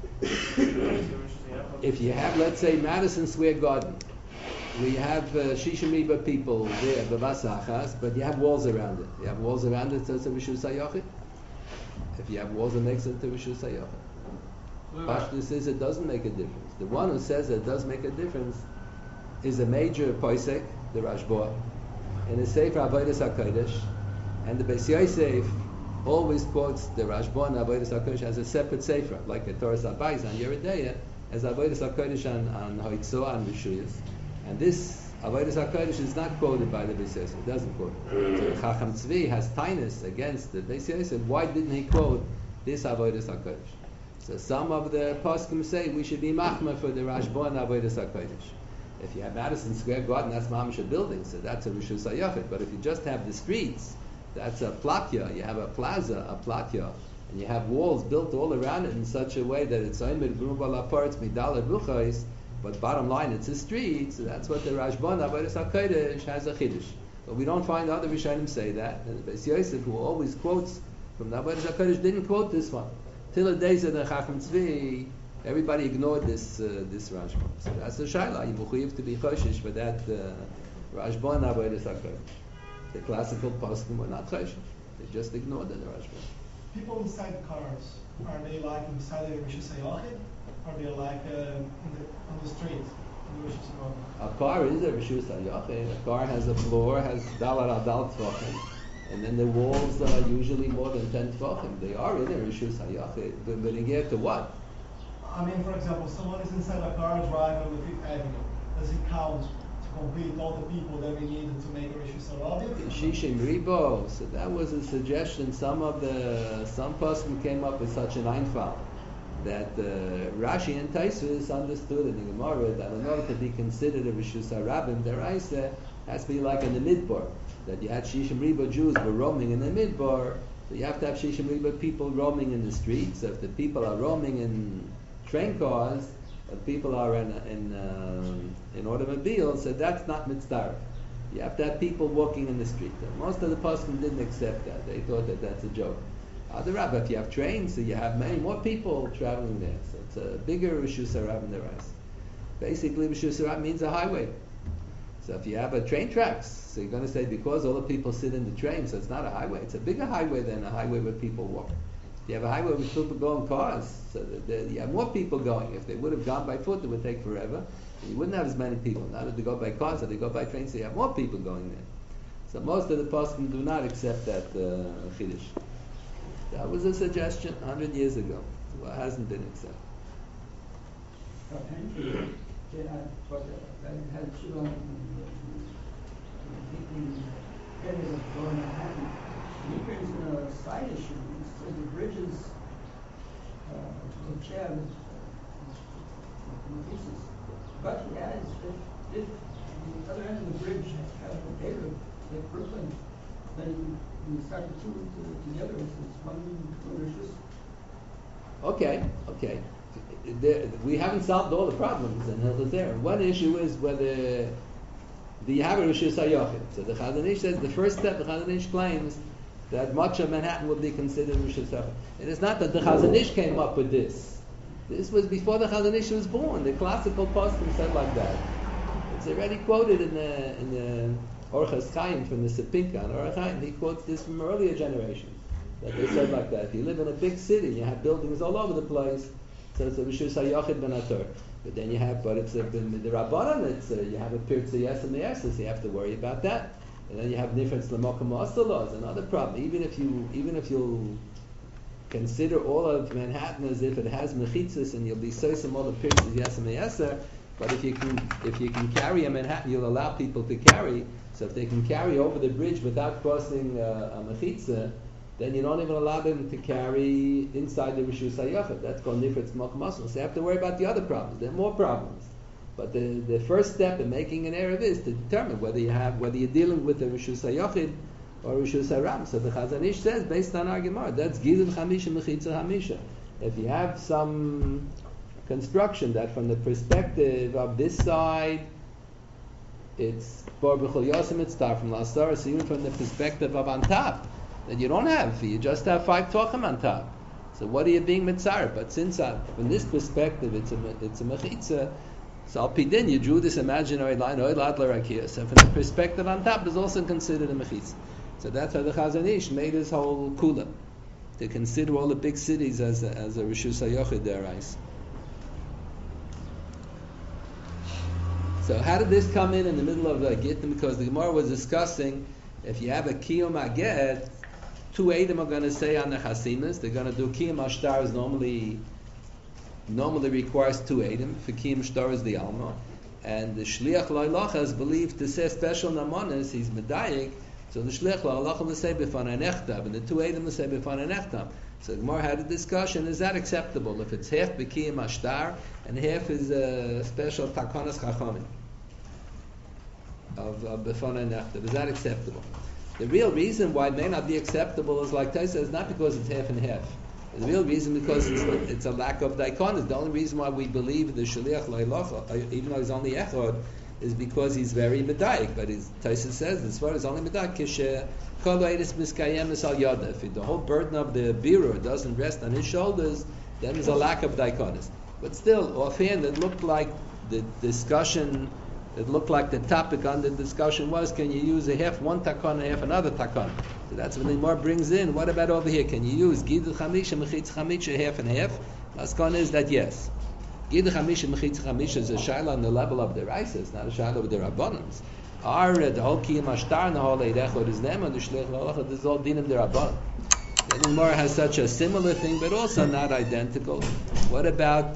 [SPEAKER 1] if you have, let's say, Madison Square Garden, we have Shishim Reba people there, Bavasachas, but you have walls around it. You have walls around it, so it's a Rishus Hayachid. If you have walls, it makes it to Rishus Hayachid. Pashtus says it doesn't make a difference. The one who says it does make a difference is a major Poisek, the Rashba, in the Sefer Avodas HaKodesh, and the Beis Yosef always quotes the Rashba and Avodas HaKodesh as a separate Sefer, like the Torah Sabayis on Yeridea, as Avodas HaKodesh on Hoitzah and Rishuyas. And this Avodas HaKodesh is not quoted by the Beis Yosef, it doesn't quote it. So Chacham Tzvi has tinus against the Beis Yosef. Why didn't he quote this Avodas HaKodesh? So some of the poskim say we should be machma for the Rashba and Avodas HaKodesh. If you have Madison Square Garden, that's Mamish a building, so that's a Rishus Hayachid. But if you just have the streets, that's a platya. You have a plaza, a platya, and you have walls built all around it in such a way that it's Oimid Grubal Aparts Midal Ruchais, but bottom line, it's a street, so that's what the Rashban Avodas HaKodesh has a chiddush. But we don't find other Rishonim say that. And Beis Yosef, who always quotes from the Avodas HaKodesh, didn't quote this one. Till the days of the Chacham Tzvi, everybody ignored this Rashban. So that's the Shaila. You mechuyev to be choshish for that Rashban Avodas HaKodesh. The classical poskim were not choshish. They just ignored the Rashban.
[SPEAKER 5] People inside cars, are they like inside the Rishus Hayachid? are they like on the street? In the Rosh Hashanah?
[SPEAKER 1] A car is a Rishus HaYachid. A car has a floor, has dalar adal tvachim, and then the walls are usually more than 10 tvachim. They are in a Rishus HaYachid, but in get to what?
[SPEAKER 5] I mean, for example, someone is inside a car driving on the Fifth Avenue. Does it count to complete all the people that we needed to make a Rosh Hashanah?
[SPEAKER 1] Shishim Ribo. So that was a suggestion. Some person came up with such an einfall that Rashi and Taisus understood in the Gemara that in order to be considered a Rishus HaRabim, the Raisa has to be like in the Midbar, that you had Shishim Ribo Jews were roaming in the Midbar, so you have to have Shishim Ribo people roaming in the streets. So if the people are roaming in train cars, if people are in automobiles, so that's not mitzvah. You have to have people walking in the street. Most of the Poskim didn't accept that. They thought that that's a joke. Other Rabbi, if you have trains, so you have many more people traveling there. So it's a bigger Rishus HaRabim than the rest. Basically, Rishus HaRabim means a highway. So if you have a train tracks, so you're going to say because all the people sit in the train, so it's not a highway. It's a bigger highway than a highway where people walk. If you have a highway where people go in cars, so you have more people going. If they would have gone by foot, it would take forever. You wouldn't have as many people. Now that they go by cars, or they go by trains, so you have more people going there. So most of the Poskim do not accept that Chiddush. That was a suggestion 100 years ago. Well, it hasn't been accepted.
[SPEAKER 6] He brings in a side issue. So the bridges to Chad pieces. But he adds that if the other end of the bridge has a data like Brooklyn, then you start the two together. It's one issue.
[SPEAKER 1] Okay. We haven't solved all the problems in Hilchos there. One issue is whether do you have a Rishus HaYachid? So the Chazon Ish says the first step, the Chazon Ish claims that much of Manhattan would be considered Rishus HaYachid. It is not that the Chazon Ish came up with this. This was before the Chazon Ish was born. The classical poskim said like that. It's already quoted in the Orchos Chaim from the Sepinka on Orchos Chaim. He quotes this from earlier generations that they said like that. If you live in a big city, you have buildings all over the place. So it's a Rishus HaYachid ben Ator. But then you have, but it's the Rabbanan. It's you have a Pirtzei Yes and the Yes, so you have to worry about that. And then you have difference L'Mokum Asalah, another problem. Even if you consider all of Manhattan as if it has mechitzas, and you'll be soisim all the Pirtzei Yes and the Yeser. But if you can carry a Manhattan, you'll allow people to carry. So if they can carry over the bridge without crossing a mechitza, then you don't even allow them to carry inside the Rishus HaYachid. That's called Nifritz Mokum Asalah. So you have to worry about the other problems. There are more problems. But the first step in making an Erev is to determine whether you're dealing with a Rishus HaYachid or Rishus HaRabim. So the Chazon Ish says, based on our Gemara, that's Gidul Chamisha Mechitza Hamisha. If you have some construction that from the perspective of this side, it's Bar B'chol Yosim, it's Tar from Lasar, so even from the perspective of on top, that you don't have, you just have 5 Tvachim on top. So what are you being mitzaref? But since from this perspective it's a mechitza, so al pidin you drew this imaginary line, so from the perspective on top is also considered a mechitza. So that's how the Chazon Ish made his whole kula, to consider all the big cities as a Rishus HaYachid derais. So how did this come in the middle of Gittin? Because the Gemara was discussing if you have a Kiyum Aged, 2 Eidim are going to say on the Hasimas, they're going to do Kiyum Ashtar is normally requires 2 Eidim, for Kiyum Ashtar is the Alma, and the Shliach Lo'ilach is believed to say special Namanis, he's Medayik, so the Shliach Lo'ilach will say B'fanei Nechtav, and the 2 Eidim will say B'fanei Nechtav. So the Gemara had a discussion, is that acceptable? If it's half B'kiyum Ashtar, and half is a special Takonas Chachamim of B'fanei Nechtav, is that acceptable? The real reason why it may not be acceptable is like Taisa says, not because it's half and half. The real reason because it's a lack of daikonis. The only reason why we believe the Shaliach Lo'ilach, even though he's only Echad, is because he's very medayik. But Taisa says this word is only medayik. If the whole burden of the birur doesn't rest on his shoulders, then there's a lack of daikonis. But still, offhand, it looked like the discussion. It looked like the topic on the discussion was, can you use a half one takon and half another takon? So that's when the Gemara brings in, what about over here? Can you use Gidul Chamisha, Mechitz Chamisha, half and half? Maskon is that yes. Gid chamisha mechitz chamisha is a shaila on the level of the Raises, not a shaila of the Rabbanans. The whole kiyam ashtar and the whole eidechot is them and the shlich l'halacha. This is all dinim the Rabban. The Gemara has such a similar thing, but also not identical. What about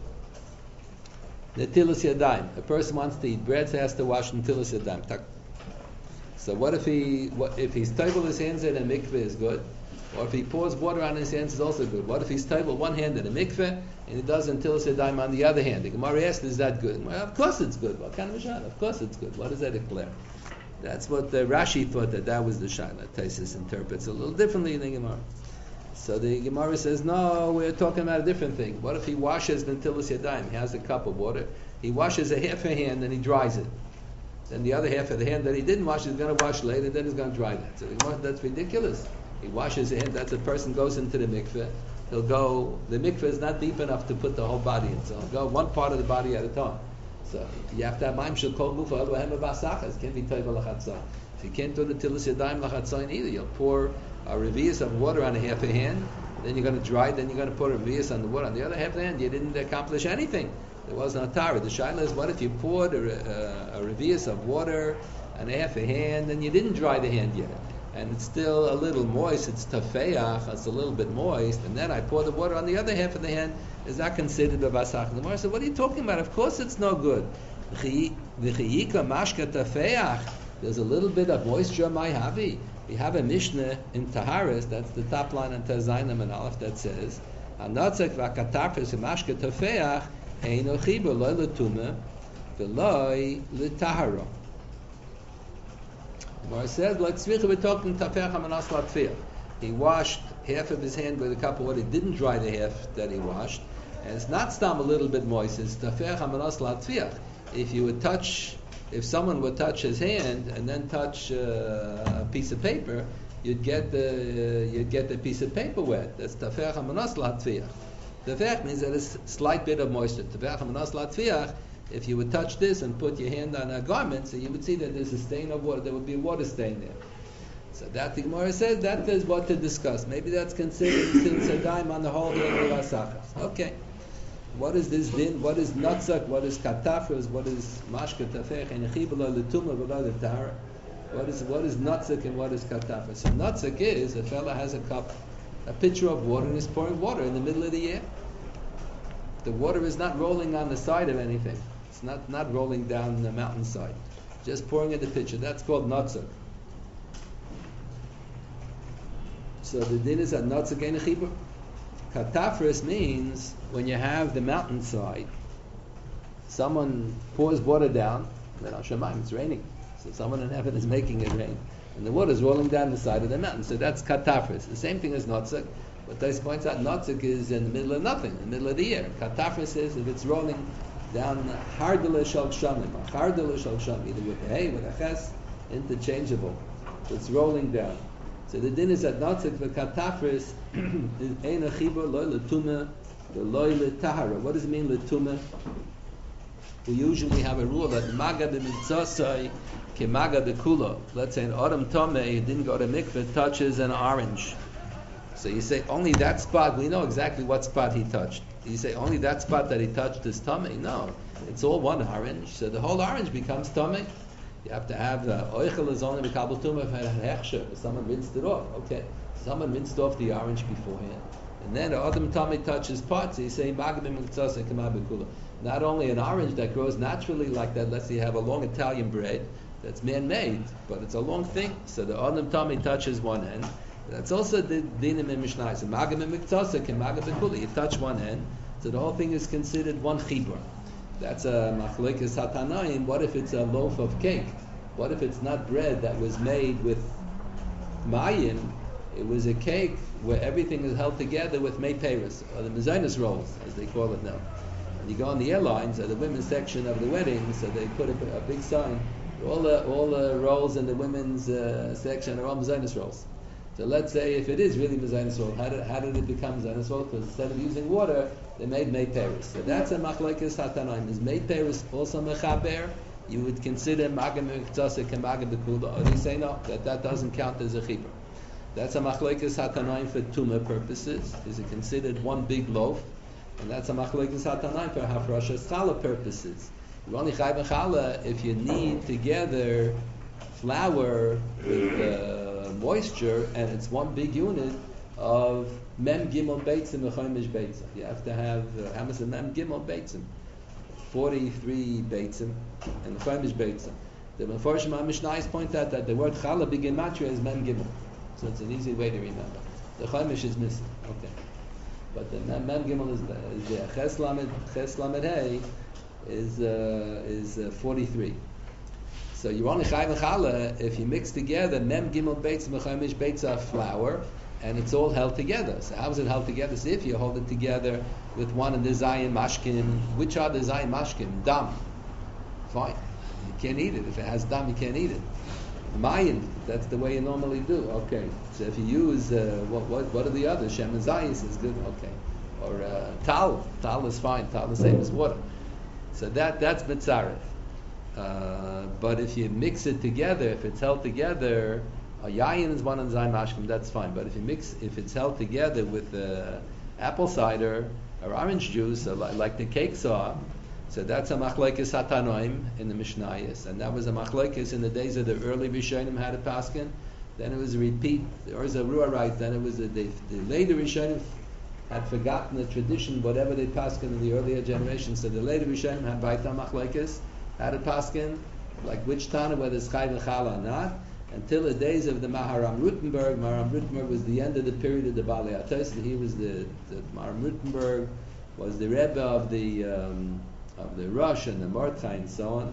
[SPEAKER 1] netilas yadayim? A person wants to eat bread, so he has to wash netilas yadayim. So what if he's table his hands in a mikveh is good, or if he pours water on his hands is also good. What if he's table one hand in a mikveh and he does netilas yadayim on the other hand? The Gemara asks, is that good? Well, of course it's good. What kind of a shayla? Of course it's good. What does that declare? That's what Rashi thought that was the shayla. Taisus interprets a little differently in the Gemara. So the Gemara says, no, we're talking about a different thing. What if he washes netilas yadayim? He has a cup of water. He washes a half a hand and he dries it. Then the other half of the hand that he didn't wash, he's going to wash later, then he's going to dry that. So that's ridiculous. He washes a hand, that's a person goes into the mikveh. He'll go, the mikveh is not deep enough to put the whole body in, so he'll go one part of the body at a time. So you have to have ma'im shel kol gufa elu hema b'asachas. Can't be toiva l'chatzah. If you can't do the netilas yadayim l'chatzah either, you'll pour a revius of water on a half a hand, then you're going to dry it, then you're going to pour a revius on the water on the other half of the hand. You didn't accomplish anything. There wasn't a tara. The shaila is, what if you poured a revius of water on a half a hand, and you didn't dry the hand yet, and it's still a little moist, it's tafeach, it's a little bit moist, and then I pour the water on the other half of the hand, is that considered a basach? The Gemara said, what are you talking about? Of course it's no good. There's a little bit of moisture, my havi. We have a Mishnah in Taharis, that's the top line on Tazayim and Aleph, that says, Hanotzek v'akatafes v'mashke tafeach eino chibur loy l'tumah v'loy l'tahara. Gemara says, like tzvicha, we're talking tafeach hamanas latfiach. He washed half of his hand with a cup of water. He didn't dry the half that he washed, and it's not stam a little bit moist. It's tafeach hamanas latfiach. If someone would touch his hand and then touch a piece of paper, you'd get the piece of paper wet. That's tafeach hamanas latfiach. Tafeach means that it's a slight bit of moisture. Tafeach hamanas latfiach. If you would touch this and put your hand on a garment, so you would see that there's a stain of water. There would be a water stain there. So that the Gemara says that is what to discuss. Maybe that's considered since a dime on the whole here of Asachas. Okay. What is this din? What is natzak? What is katafras? What is mashka tafech and chibala l'tumah v'la l'tahara? What is natzak and what is katafras? So natzak is a fella has a cup, a pitcher of water, and is pouring water in the middle of the air. The water is not rolling on the side of anything. It's not rolling down the mountainside. Just pouring in the pitcher. That's called natzak. So the din is that natzak ein chibur. Katafris means when you have the mountainside, someone pours water down, then on Shemaim it's raining. So someone in heaven is making it rain. And the water is rolling down the side of the mountain. So that's katafris. The same thing as natzak. But Tais points out natzak is in the middle of nothing, in the middle of the air. Katafris is if it's rolling down hardele shal shamim, hardele shal shamim, either with a hay, with a ches, interchangeable. So it's rolling down. So the din is that natzak v'katafris is ein achibur loy l'tumah v'loy l'tahara. What does it mean l'tumah? We usually have a rule that maga b'mitzosai ke maga b'kulo. Let's say an autumn tomei who didn't go to mikveh touches an orange. So you say only that spot. We know exactly what spot he touched. You say only that spot that he touched is tomei. No, it's all one orange. So the whole orange becomes tomei. You have to have the oichel is only mekabel tumah if someone rinsed it off. Okay, someone rinsed off the orange beforehand, and then the autumn tummy touches parts. So you say magabim mitzvah kemabikula. Not only an orange that grows naturally like that. Let's say you have a long Italian bread that's man-made, but it's a long thing. So the autumn tummy touches one end. That's also the dinim in Mishnah. So magabim mitzvah kemabikula. You touch one end, so the whole thing is considered one chibur. That's a machlokes hatanaim. What if it's a loaf of cake? What if it's not bread that was made with mayim? It was a cake where everything is held together with mei peris, or the mezainis rolls, as they call it now. And you go on the airlines, or the women's section of the wedding, so they put a big sign. All the rolls in the women's section are all mezainis rolls. So let's say if it is really mezainis roll, how did it become mezainis roll? Because instead of using water, they made mei peris. So that's a machlokes hatanaim. Is mei peris also mechaber? You would consider magam miktzasik and magam bekula, or do you say no, that doesn't count as a chibur? That's a machlokes hatanaim for tumah purposes. Is it considered one big loaf? And that's a machlokes hatanaim for hafrashas challah purposes. You're only chayv and challah if you need together flour with moisture, and it's one big unit of mem gimel beitzim v'chomish beitzim. You have to have how much is mem gimel beitzim? 43 beitzim and chomish beitzim. The Mefarshim HaMishnayos point out that the word challah begin matria is mem gimel, so it's an easy way to remember. The chomish is missing. Okay. But the mem gimel is there. Ches lamed hey is 43. So you're only chayv and challah if you mix together mem gimel beitz mechomish beitz of flour, and it's all held together. So how is it held together? So if you hold it together with one of the zayin mashkim, which are the zayin mashkim? Dam. Fine. You can't eat it. If it has dam, you can't eat it. Mayin, that's the way you normally do. Okay. So if you use what are the others? Shem and zayis is good. Okay. Or tal. Tal is fine. Tal the same as water. So that's mitzaref. But if you mix it together, if it's held together, a yayin is one and zayin mashkim, that's fine. But if it's held together with apple cider or orange juice, like the cakes are, so that's a machlekes hatanoim in the Mishnayos, and that was a machlekes in the days of the early Rishonim had a paskin. Then it was a repeat, or as a ruah right. Then it was the later Rishonim had forgotten the tradition, whatever they paskin in the earlier generation. So the later Rishonim had baita machlekes, had a paskin, like which Tana, whether it's chayv and challah or not, until the days of the Maharam Rutenberg. Maharam Rutenberg was the end of the period of the Balei Atos. He was the Maharam Rutenberg was the Rebbe of the Rosh and the Mordechai and so on.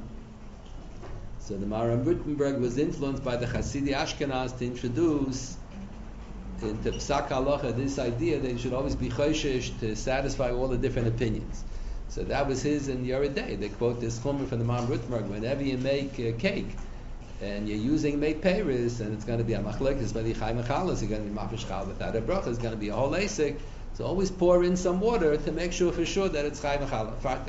[SPEAKER 1] So the Maharam Rutenberg was influenced by the Hasidi Ashkenaz to introduce into Psak Halacha this idea that you should always be choishish to satisfy all the different opinions. So that was his in Yoreh De'ah. They quote this chumrah from the Maharam Rutenberg. Whenever you make a cake and you're using mei peiros, and it's going to be a machlekes by the chayim and chalas, you're going to be mafish chal without a bracha, it's going to be a whole asik. So always pour in some water to make sure for sure that it's chayim and chala. Fartik.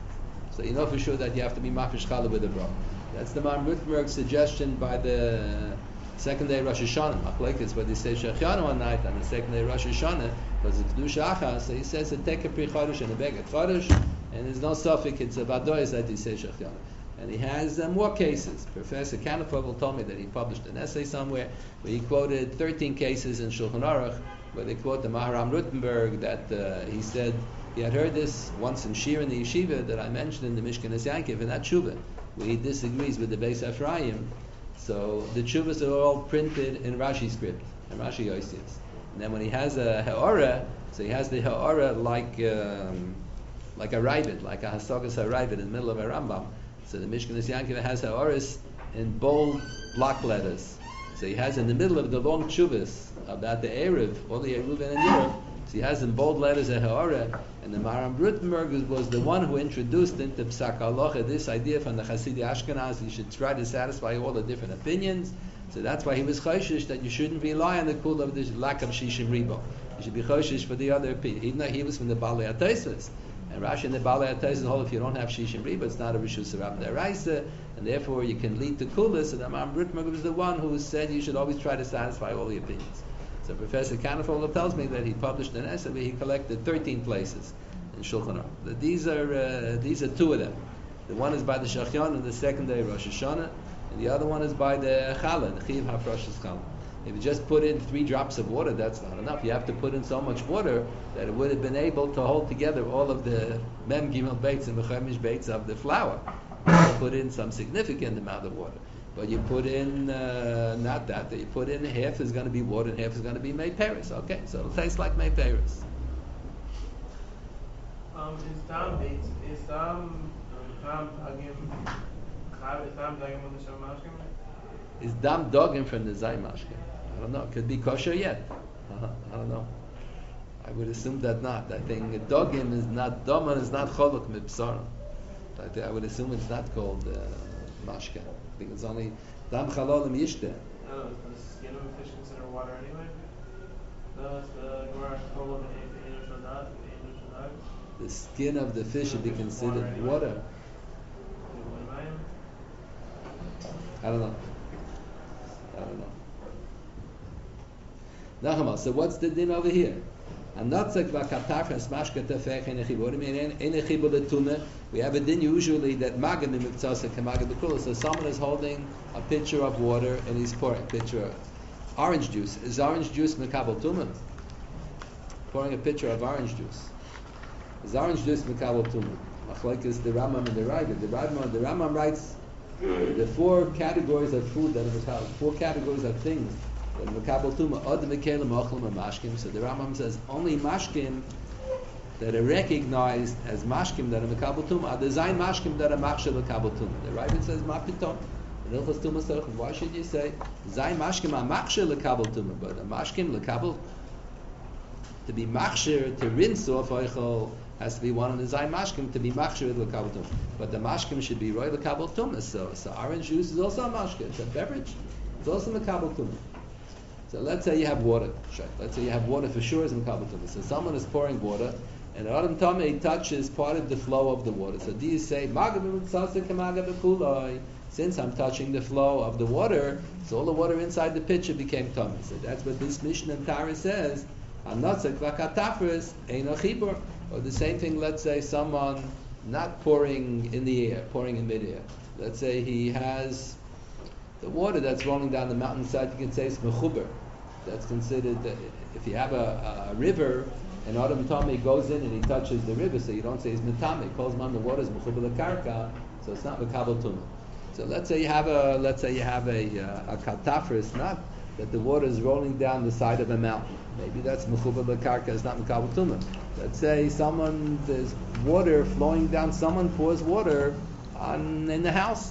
[SPEAKER 1] So you know for sure that you have to be mafish chala with a bracha. That's the Maharam Rutenberg's suggestion by the second day Rosh Hashanah. Machlekes, where they say Shechiyanu one night on the second day Rosh Hashanah, because it's Kedusha Achas, so he says to take a pri chodesh and a beged chodesh, and there's no suffix, it's a vadois that he says Shechiyanu. And he has more cases. Professor Kanafogel told me that he published an essay somewhere where he quoted 13 cases in Shulchan Aruch, where they quote the Maharam Rutenberg that he said he had heard this once in Shir in the yeshiva that I mentioned in the Mishkanas Yankiv in that tshuva, where he disagrees with the Beis Ephraim. So the tshuvas are all printed in Rashi script, in Rashi Yosef. And then when he has a ha'ora, so he has the ha'ora like a rabbit, like a hasagas ha'rabbit in the middle of a Rambam. So the Mishkanas Yankiv has ha'oris in bold block letters. So he has in the middle of the long tshuvas about the Erev, all the Eruv and Europe. So he has in bold letters a ha'ora. And the Maharam Rutenberg was the one who introduced into Psak Halacha this idea from the Hasidi Ashkenaz. You should try to satisfy all the different opinions. So that's why he was choshish that you shouldn't rely on the kul of the lack of shishim ribo. You should be choshish for the other opinion. Even though he was from the Balei Atosas. And Rashi in the Balei Atosas hold if you don't have shishim ribo, it's not a rishus rabbi deraisa, and therefore you can lead to kulas. And the Maharam Rutenberg was the one who said you should always try to satisfy all the opinions. So Professor Kanafogel tells me that he published an essay where he collected 13 places in Shulchan Aruch. These are two of them. The one is by the Shachyan on the second day of Rosh Hashanah, and the other one is by the Challah, the Chiv Hafrashas Challah. If you just put in 3 drops of water, that's not enough. You have to put in so much water that it would have been able to hold together all of the Mem Gimel Beitz and V'chemish Beitz of the flour. You put in some significant amount of water. But you put in, not that, you put in half is going to be water and half is going to be mei peiros. Okay, so it'll taste like mei peiros.
[SPEAKER 4] Is dam dagim on the shamashkim?
[SPEAKER 1] Is dam dogim from the zay mashkin? I don't know. It could be kosher yet. I don't know. I would assume that not. I think dogim is not doman is not cholok mipsarim. I would assume it's not called mashkin. I think it's only dam chalolim yishte.
[SPEAKER 4] I don't know. Is the skin of a fish considered water anyway? No, it's the Gemara told of
[SPEAKER 1] the skin of the fish should be considered water. I don't know. Nachama, so what's the din over here? And not like vakatafres mashka tefech in a chibur. I mean, in a chibur letuna, we have a din usually that magam imitzasa kamagam bekula. So someone is holding a pitcher of water and he's pouring a pitcher of orange juice. Is orange juice mekabel tuma? Pouring a pitcher of orange juice. Is orange juice mekabel tuma? Like is the Rambam and the Ravid. The Rambam writes the 4 categories of food that are mekabel, 4 categories of things. So the Rambam says only mashkim that are recognized as mashkim that are mekabel tumah are the zayin mashkim that are machshel mekabel tumah. The Ravid says mapiton. Why should you say zayin mashkim are machshel mekabel tumah, but a mashkim mekabel to be machshir to rinse off oichel has to be one of the zayin mashkim to be machshir mekabel tumah. But the mashkim should be roy mekabel tumah. So orange juice is also a mashkim. It's a beverage. It's also mekabel tumah. So let's say you have water. Let's say you have water for sure is mekabel tumah. So someone is pouring water, and Adam Tameh touches part of the flow of the water. So do you say, since I'm touching the flow of the water, so all the water inside the pitcher became Tameh. So that's what this Mishnah and Tara says. Or the same thing, let's say someone not pouring in the air, pouring in midair. Let's say he has the water that's rolling down the mountainside, you can say it's mechuber. That's considered, if you have a river, and Adam Tomei goes in and he touches the river, so you don't say it's metame. Calls man the water is mechuber lekarka, so it's not mekabel tumah. So let's say you have a katafris, not that the water is rolling down the side of a mountain. Maybe that's mechuber lekarka, it's not mekabel tumah. Let's say there's water flowing down. Someone pours water in the house.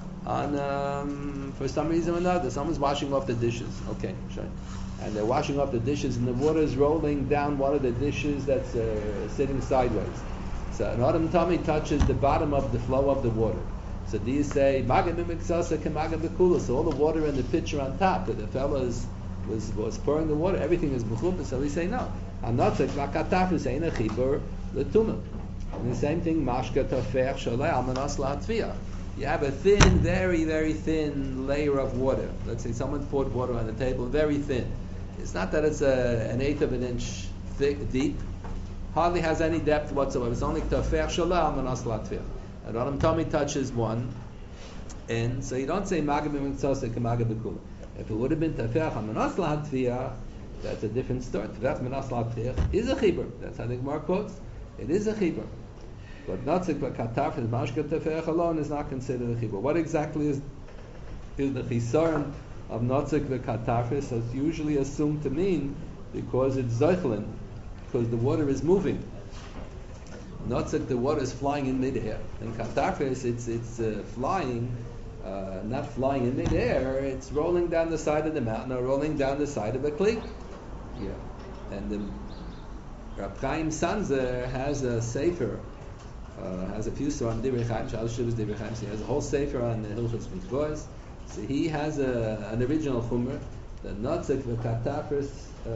[SPEAKER 1] For some reason or another, someone's washing off the dishes. Okay, sure. And they're washing off the dishes, and the water is rolling down one of the dishes that's sitting sideways. So an Adam Tami touches the bottom of the flow of the water. So do you say Magam Miksasa Kamagam Bekula? So all the water in the pitcher on top that the fellow was pouring the water, everything is mechuber. So we say no. Anotzek Vakatafus Eina Chibur Letuma. And the same thing, Mashka Tafech Sholei Almanas Latvia. You have a thin, very, very thin layer of water. Let's say someone poured water on the table, very thin. It's not that it's an eighth of an inch deep. Hardly has any depth whatsoever. It's only tafech shalal manas latvia. And Adam Tommy touches one, and so you don't say magam b'mitzosek magam b'kula. If it would have been tafech manas latvia, that's a different story. Tafech manas latvia is a chibur. That's how the Gemara quotes. It is a chibur. But Natzik Kataf and Mashka Tefech alone is not considered a chibur. What exactly is the chisaron of Natzik Katafis? So it's usually assumed to mean because it's zeichlin, because the water is moving. Natzik, the water is flying in midair. In Katafis, it's flying, not flying in midair. It's rolling down the side of the mountain or rolling down the side of a kli. Yeah, and the Rab Chaim Sanzer has a sefer. Has a few on Divrei Chaim, Shal Shuvas Divrei Chaim. So he has a whole sefer on the Hilchos Mikvos. So he has an original chumrah. The Natzik v'Katafris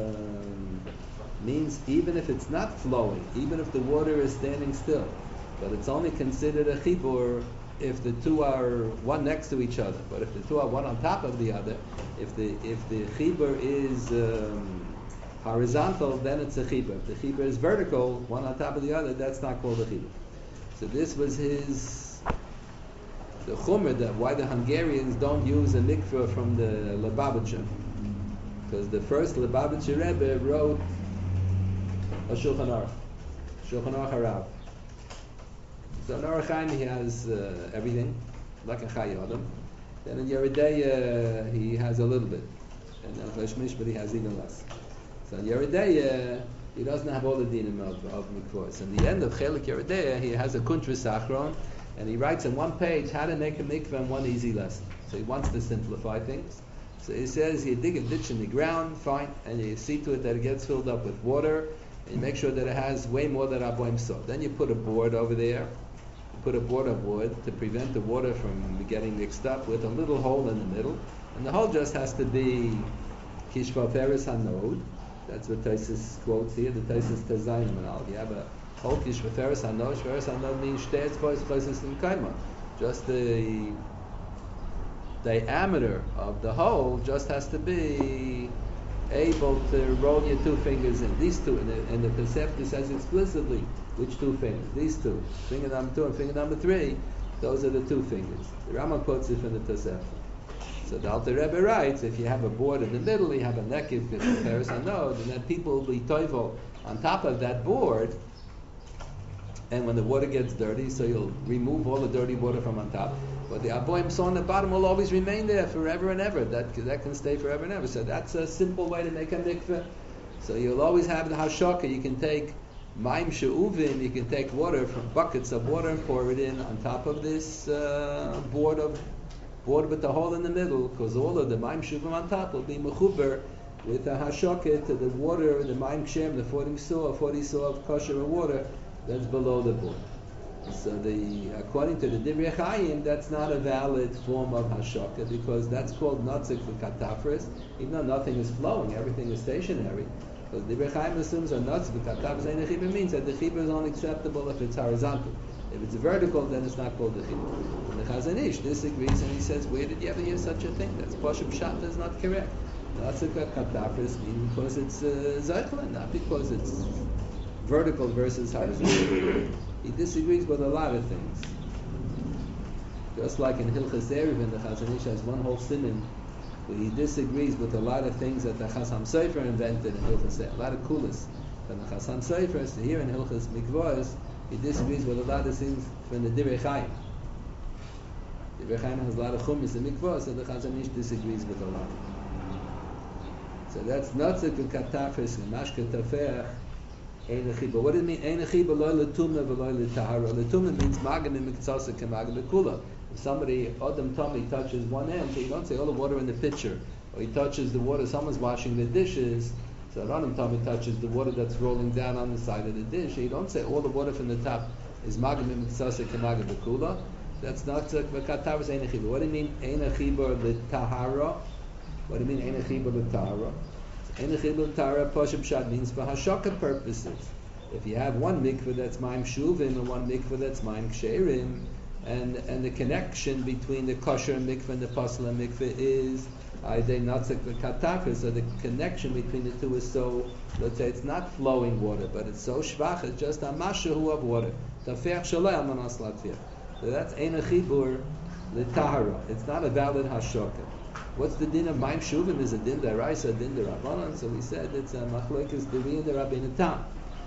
[SPEAKER 1] means even if it's not flowing, even if the water is standing still, but it's only considered a chibur if the two are one next to each other. But if the two are one on top of the other, if the chibur is horizontal, then it's a chibur. If the chibur is vertical, one on top of the other, that's not called a chibur. So this was the chumrah that why the Hungarians don't use a mikveh from the Lubavitcher, because the first Lubavitcher Rebbe wrote a Shulchan Aruch Harav. So in Orach Chaim he has everything, like a Chayei Adam. Then in Yeridei he has a little bit, and in Choshen Mishpat he has even less. So in Yeridei he doesn't have all the dinim of mikvahs. In the end of Chelik Yeridei he has a Kuntras Achron, and he writes on one page how to make a mikvah in one easy lesson. So he wants to simplify things. So he says you dig a ditch in the ground, fine, and you see to it that it gets filled up with water, and you make sure that it has way more than Aboim saw. Then you put a board over there. You put a board of wood to prevent the water from getting mixed up with a little hole in the middle, and the hole just has to be Kishva Peres Hanod. That's what Taisus quotes here. The Taisus Tezayim Manal. You have a whole Kishva Peres Hanod. Peres Hanod means Shteitz Places in Kaima. Just the diameter of the hole just has to be able to roll your two fingers in. These two, and the Tosefta says explicitly which two fingers. These two, finger number 2 and finger number 3. Those are the two fingers. The Rama quotes it from the Tosefta. So the Alter Rebbe writes, if you have a board in the middle, you have a nekiv, comparison node, and then people will be toivel on top of that board. And when the water gets dirty, so you'll remove all the dirty water from on top. But the aboim saw on the bottom will always remain there forever and ever. That can stay forever and ever. So that's a simple way to make a mikveh. So you'll always have the hashaka. You can take maim she'uvim, you can take water from buckets of water and pour it in on top of this board with the hole in the middle, because all of the maim she'uvim on top will be mechuber with the hashaka to the water, the maim kshem, the 40 saw of kosher water that's below the board. So according to the Divrei Chaim, that's not a valid form of hashaka, because that's called notzik for katafris, even though nothing is flowing, everything is stationary. Because Divrei Chaim assumes a notzik for katafris and the chibur means that the chibur is only acceptable if it's horizontal. If it's vertical, then it's not called the chibur. And the Chazon Ish disagrees and he says, where did you ever hear such a thing? That's Pashup Pshat, is not correct. Notzik for katafris means because it's zeichel, not because it's vertical versus horizontal. He disagrees with a lot of things. Just like in Hilchas Eruvin, the Chazon Ish has one whole siman where he disagrees with a lot of things that the Chasam Sofer invented in Hilchas Eruvin, a lot of kulas from the Chasam Sofer. So here in Hilchas Mikvos, he disagrees with a lot of things from the Divrei Chaim. Divrei Chaim has a lot of chumis in Mikvos, and the Chazon Ish disagrees with a lot. So that's notzik v'katafris v'mashke tafech. What does it mean? Ein chiba loy letumna v'loy letahara. Letumna means magam miktsasa kemagam bekula. If somebody Adam Tommy touches one end, so you don't say all the water in the pitcher, or he touches the water. Someone's washing the dishes, so Adam Tommy touches the water that's rolling down on the side of the dish. You don't say all the water from the top is magam miktsasa kemagam bekula. That's not v'katavus ein chiba. What do you mean ein chiba letahara? What do you mean ein chiba letahara? Ein chibur tara pashup pshat means for hashaka purposes. If you have one mikveh that's maim shuvim and one mikveh that's maim ksherim, and the connection between the kosher mikveh and the pasla mikveh is they notzik v'katafis, so the connection between the two is so, let's say it's not flowing water, but it's so shvach, it's just a mashahu of water. Tafech shalei al manas latfir. So that's ein chibur l'tahara. It's not a valid hashaka. What's the din of Maim Shuvim? Is a din deraisa, din derabanan? So we said it's a machlokes deri and derabbeinu tam.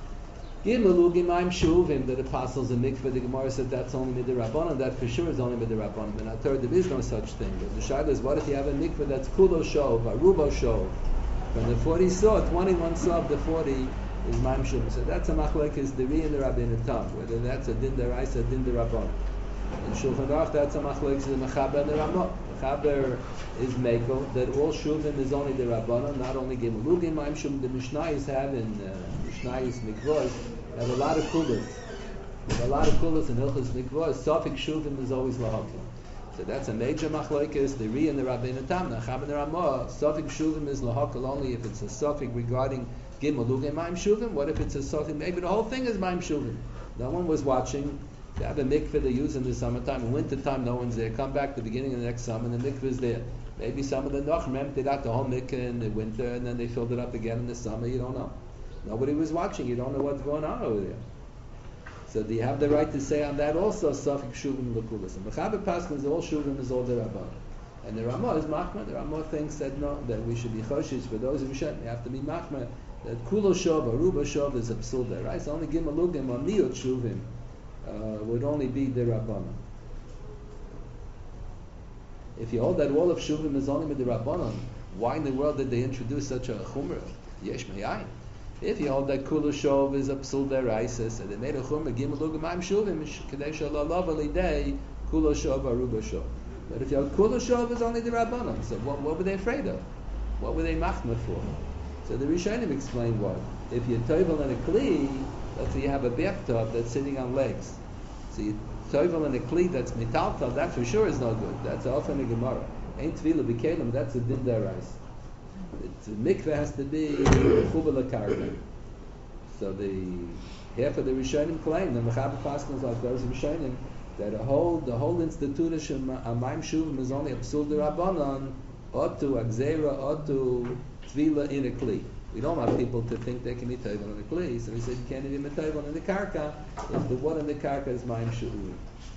[SPEAKER 1] Gimelugi Maim Shuvim, that the apostles in mikveh, the Gemara said that's only midirabanan. That for sure is only midirabanan. And I thought there is no such thing. But the shaila is, what if you have a mikveh that's kulo shov, arubo shov? From the 40 saw, 21 saw of the 40 is Maim Shuvim. So that's a machlokes deri and derabbeinu tam. Whether that's a din deraisa, din derabanan. In Shulchan Aruch, that's a machlokes the mechaber and the ramah. Mechaber is mekel that all shuvim is only the rabbanon, not only gemalugim. Maim shuvim. The Mishnayos have in Mishnayos mikvos have a lot of kulas. With a lot of kulas in Hilchos mikvos, Sofik shuvim is always lahakim. So that's a major machlokes the Ri and the Rabbeinu Tam. Mechaber and the ramah. Sofik shuvim is lahakel only if it's a sofik regarding gemalugim maim shuvim. What if it's a sofik? Maybe the whole thing is maim shuvim. No one was watching. They have a mikveh they use in the summertime. In winter time, no one's there. Come back to the beginning of the next summer, and the mikveh is there. Maybe some of the Nachrim emptied out the whole mikveh in the winter, and then they filled it up again in the summer. You don't know. Nobody was watching. You don't know what's going on over there. So do you have the right to say on that also, Safik Shuvim L'kulas? And Mechaber Paschal all Shuvim is all the Rabbah. And the Ramah is Machmah. The Ramah thinks that no, that we should be Choshish. For those who should, we have to be Machmah. That Kulo Shov, Aruba Shov is a psul there, right? So only Gimalugim or Miyot Shuvim would only be the Rabbanon. If you hold that all of Shuvim is only with the Rabbanon, why in the world did they introduce such a Chumrah? Yesh Me'ayin. If you hold that Kula Shov is a Psul Deraisa, so they made a Chumrah, Gimel U'G'mayim Shuvim, Kadesh Alalav Alidei, Kula Shov, Aruba Shov. But if you hold Kula Shov is only the Rabbanon, so what were they afraid of? What were they machmah for? So the Rishonim explain what. If you're toivel in a kli, let's say you have a bathtub that's sitting on legs. So you toivel in a kli that's mitaltal, that for sure is no good. That's often a Gemara. Ain't tefillah b'kelim, that's a din darais. The mikveh has to be chubal karka. So the half of the Rishonim claim, the Mechaber Paschal like those Rishonim, that the whole institution Amayim Shuvim is only a psul d'Rabbanan, or to Agzera, or to tvila in a kli. We don't want people to think they can be toivel in a kli, so we said you can't even be toivel in the karka if the water in the karka is mayim shu'urim.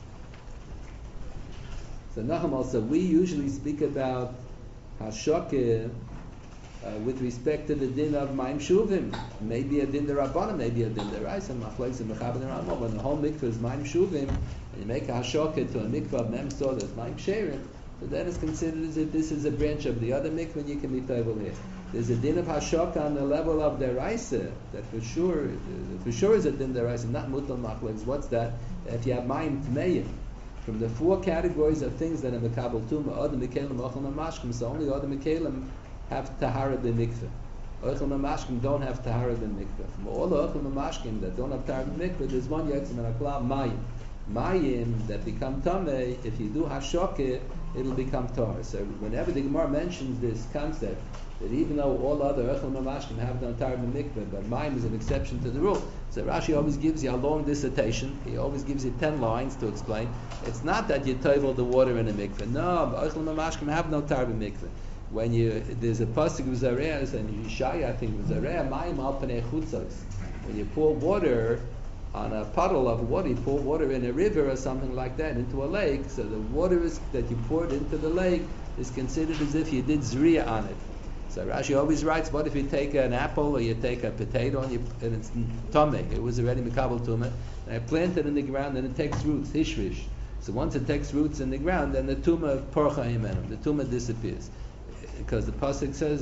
[SPEAKER 1] So Nachum also, we usually speak about hashokeh with respect to the din of mayim shuvim. Maybe a din derabbanan, maybe a din deraisa. Machlokes and mechaber and Rambam. When the whole mikveh is mayim shuvim, and you make a hashokeh to a mikveh of mem soda that's mayim sherim, so then it's considered as if this is a branch of the other mikveh, and you can be toivel here. There's a din of hashokeh on the level of deraisa that for sure is a din deraisa, not mutal machlokes. What's that? If you have mayim tmeim. From the four categories of things that are mekabel tuma, Adam Mekalim, Ochel Mamashkim, so only Adam Mekalim have Tahara the mikveh. Ochel Mamashkim don't have Tahara the mikveh. From all the Ochel Mamashkim that don't have Tahara the mikveh, there's one Yetzim and Akla, Mayim. Mayim that become Tameh, if you do Hashokeh, it'll become Tar. So whenever the Gemara mentions this concept, that even though all other Ochel Mamashkim have done Tahara the mikveh, but Mayim is an exception to the rule. So Rashi always gives you a long dissertation. He always gives you 10 lines to explain. It's not that you toivel the water in a mikveh. No, Ochel Mamashkim have no tar mikveh. When there's a pasuk of Zareas and Yeshaya, I think Zareas Mayim al Panei Chutzos. When you pour water on a puddle of water, you pour water in a river or something like that into a lake. So the water that you poured into the lake is considered as if you did zriya on it. So Rashi always writes, what if you take an apple or you take a potato and it's tomei, it was already mekabel tumah, and I plant it in the ground and it takes roots, hishrish. So once it takes roots in the ground, then the tumah porcha imenim, the tumah disappears. Because the pasuk says,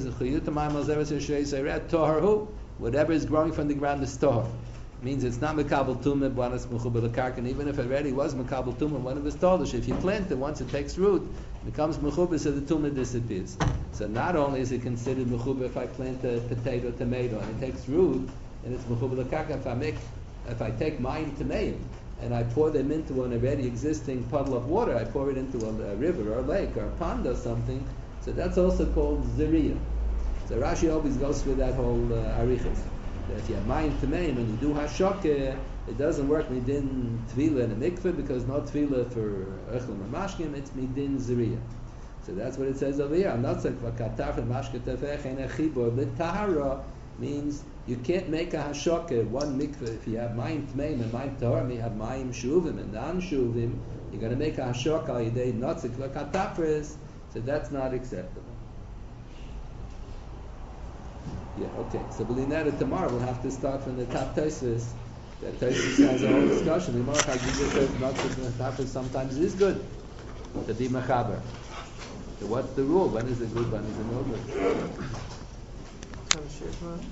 [SPEAKER 1] whatever is growing from the ground is tahor. Means it's not mekabel tumah, banas mechubel karka, and even if it already was mekabel tumah, one of his tolish, if you plant it, once it takes root, it becomes mechubel, so the tumah disappears. So not only is it considered mechubel if I plant a potato, tomato, and it takes root, and it's mechubel karka. If I take mayim tomato and I pour them into an already existing puddle of water, I pour it into a river or a lake or a pond or something, so that's also called zeriya. So Rashi always goes through that whole arichas. If you have mayim tomeim and you do hashokeh, it doesn't work midin tvila in a mikveh because no tvila for echel mamashkim, it's midin zeriya. So that's what it says over here. I'm not saying v'katar v'mashke tefech en echibor. The tahara means you can't make a hashokeh one mikveh. If you have mayim tmeim and mayim tahara, you have mayim shuvim and non shuvim, you're going to make a hashokeh al yidei notzik v'katafres. So that's not acceptable. Yeah, okay. So Belinetta tomorrow we'll have to start from the top Tosfos. That Tosfos has a whole discussion. The Gemara Chagiga not to sometimes is good to be mechaber. So what's the rule? When is it good? When is it no good?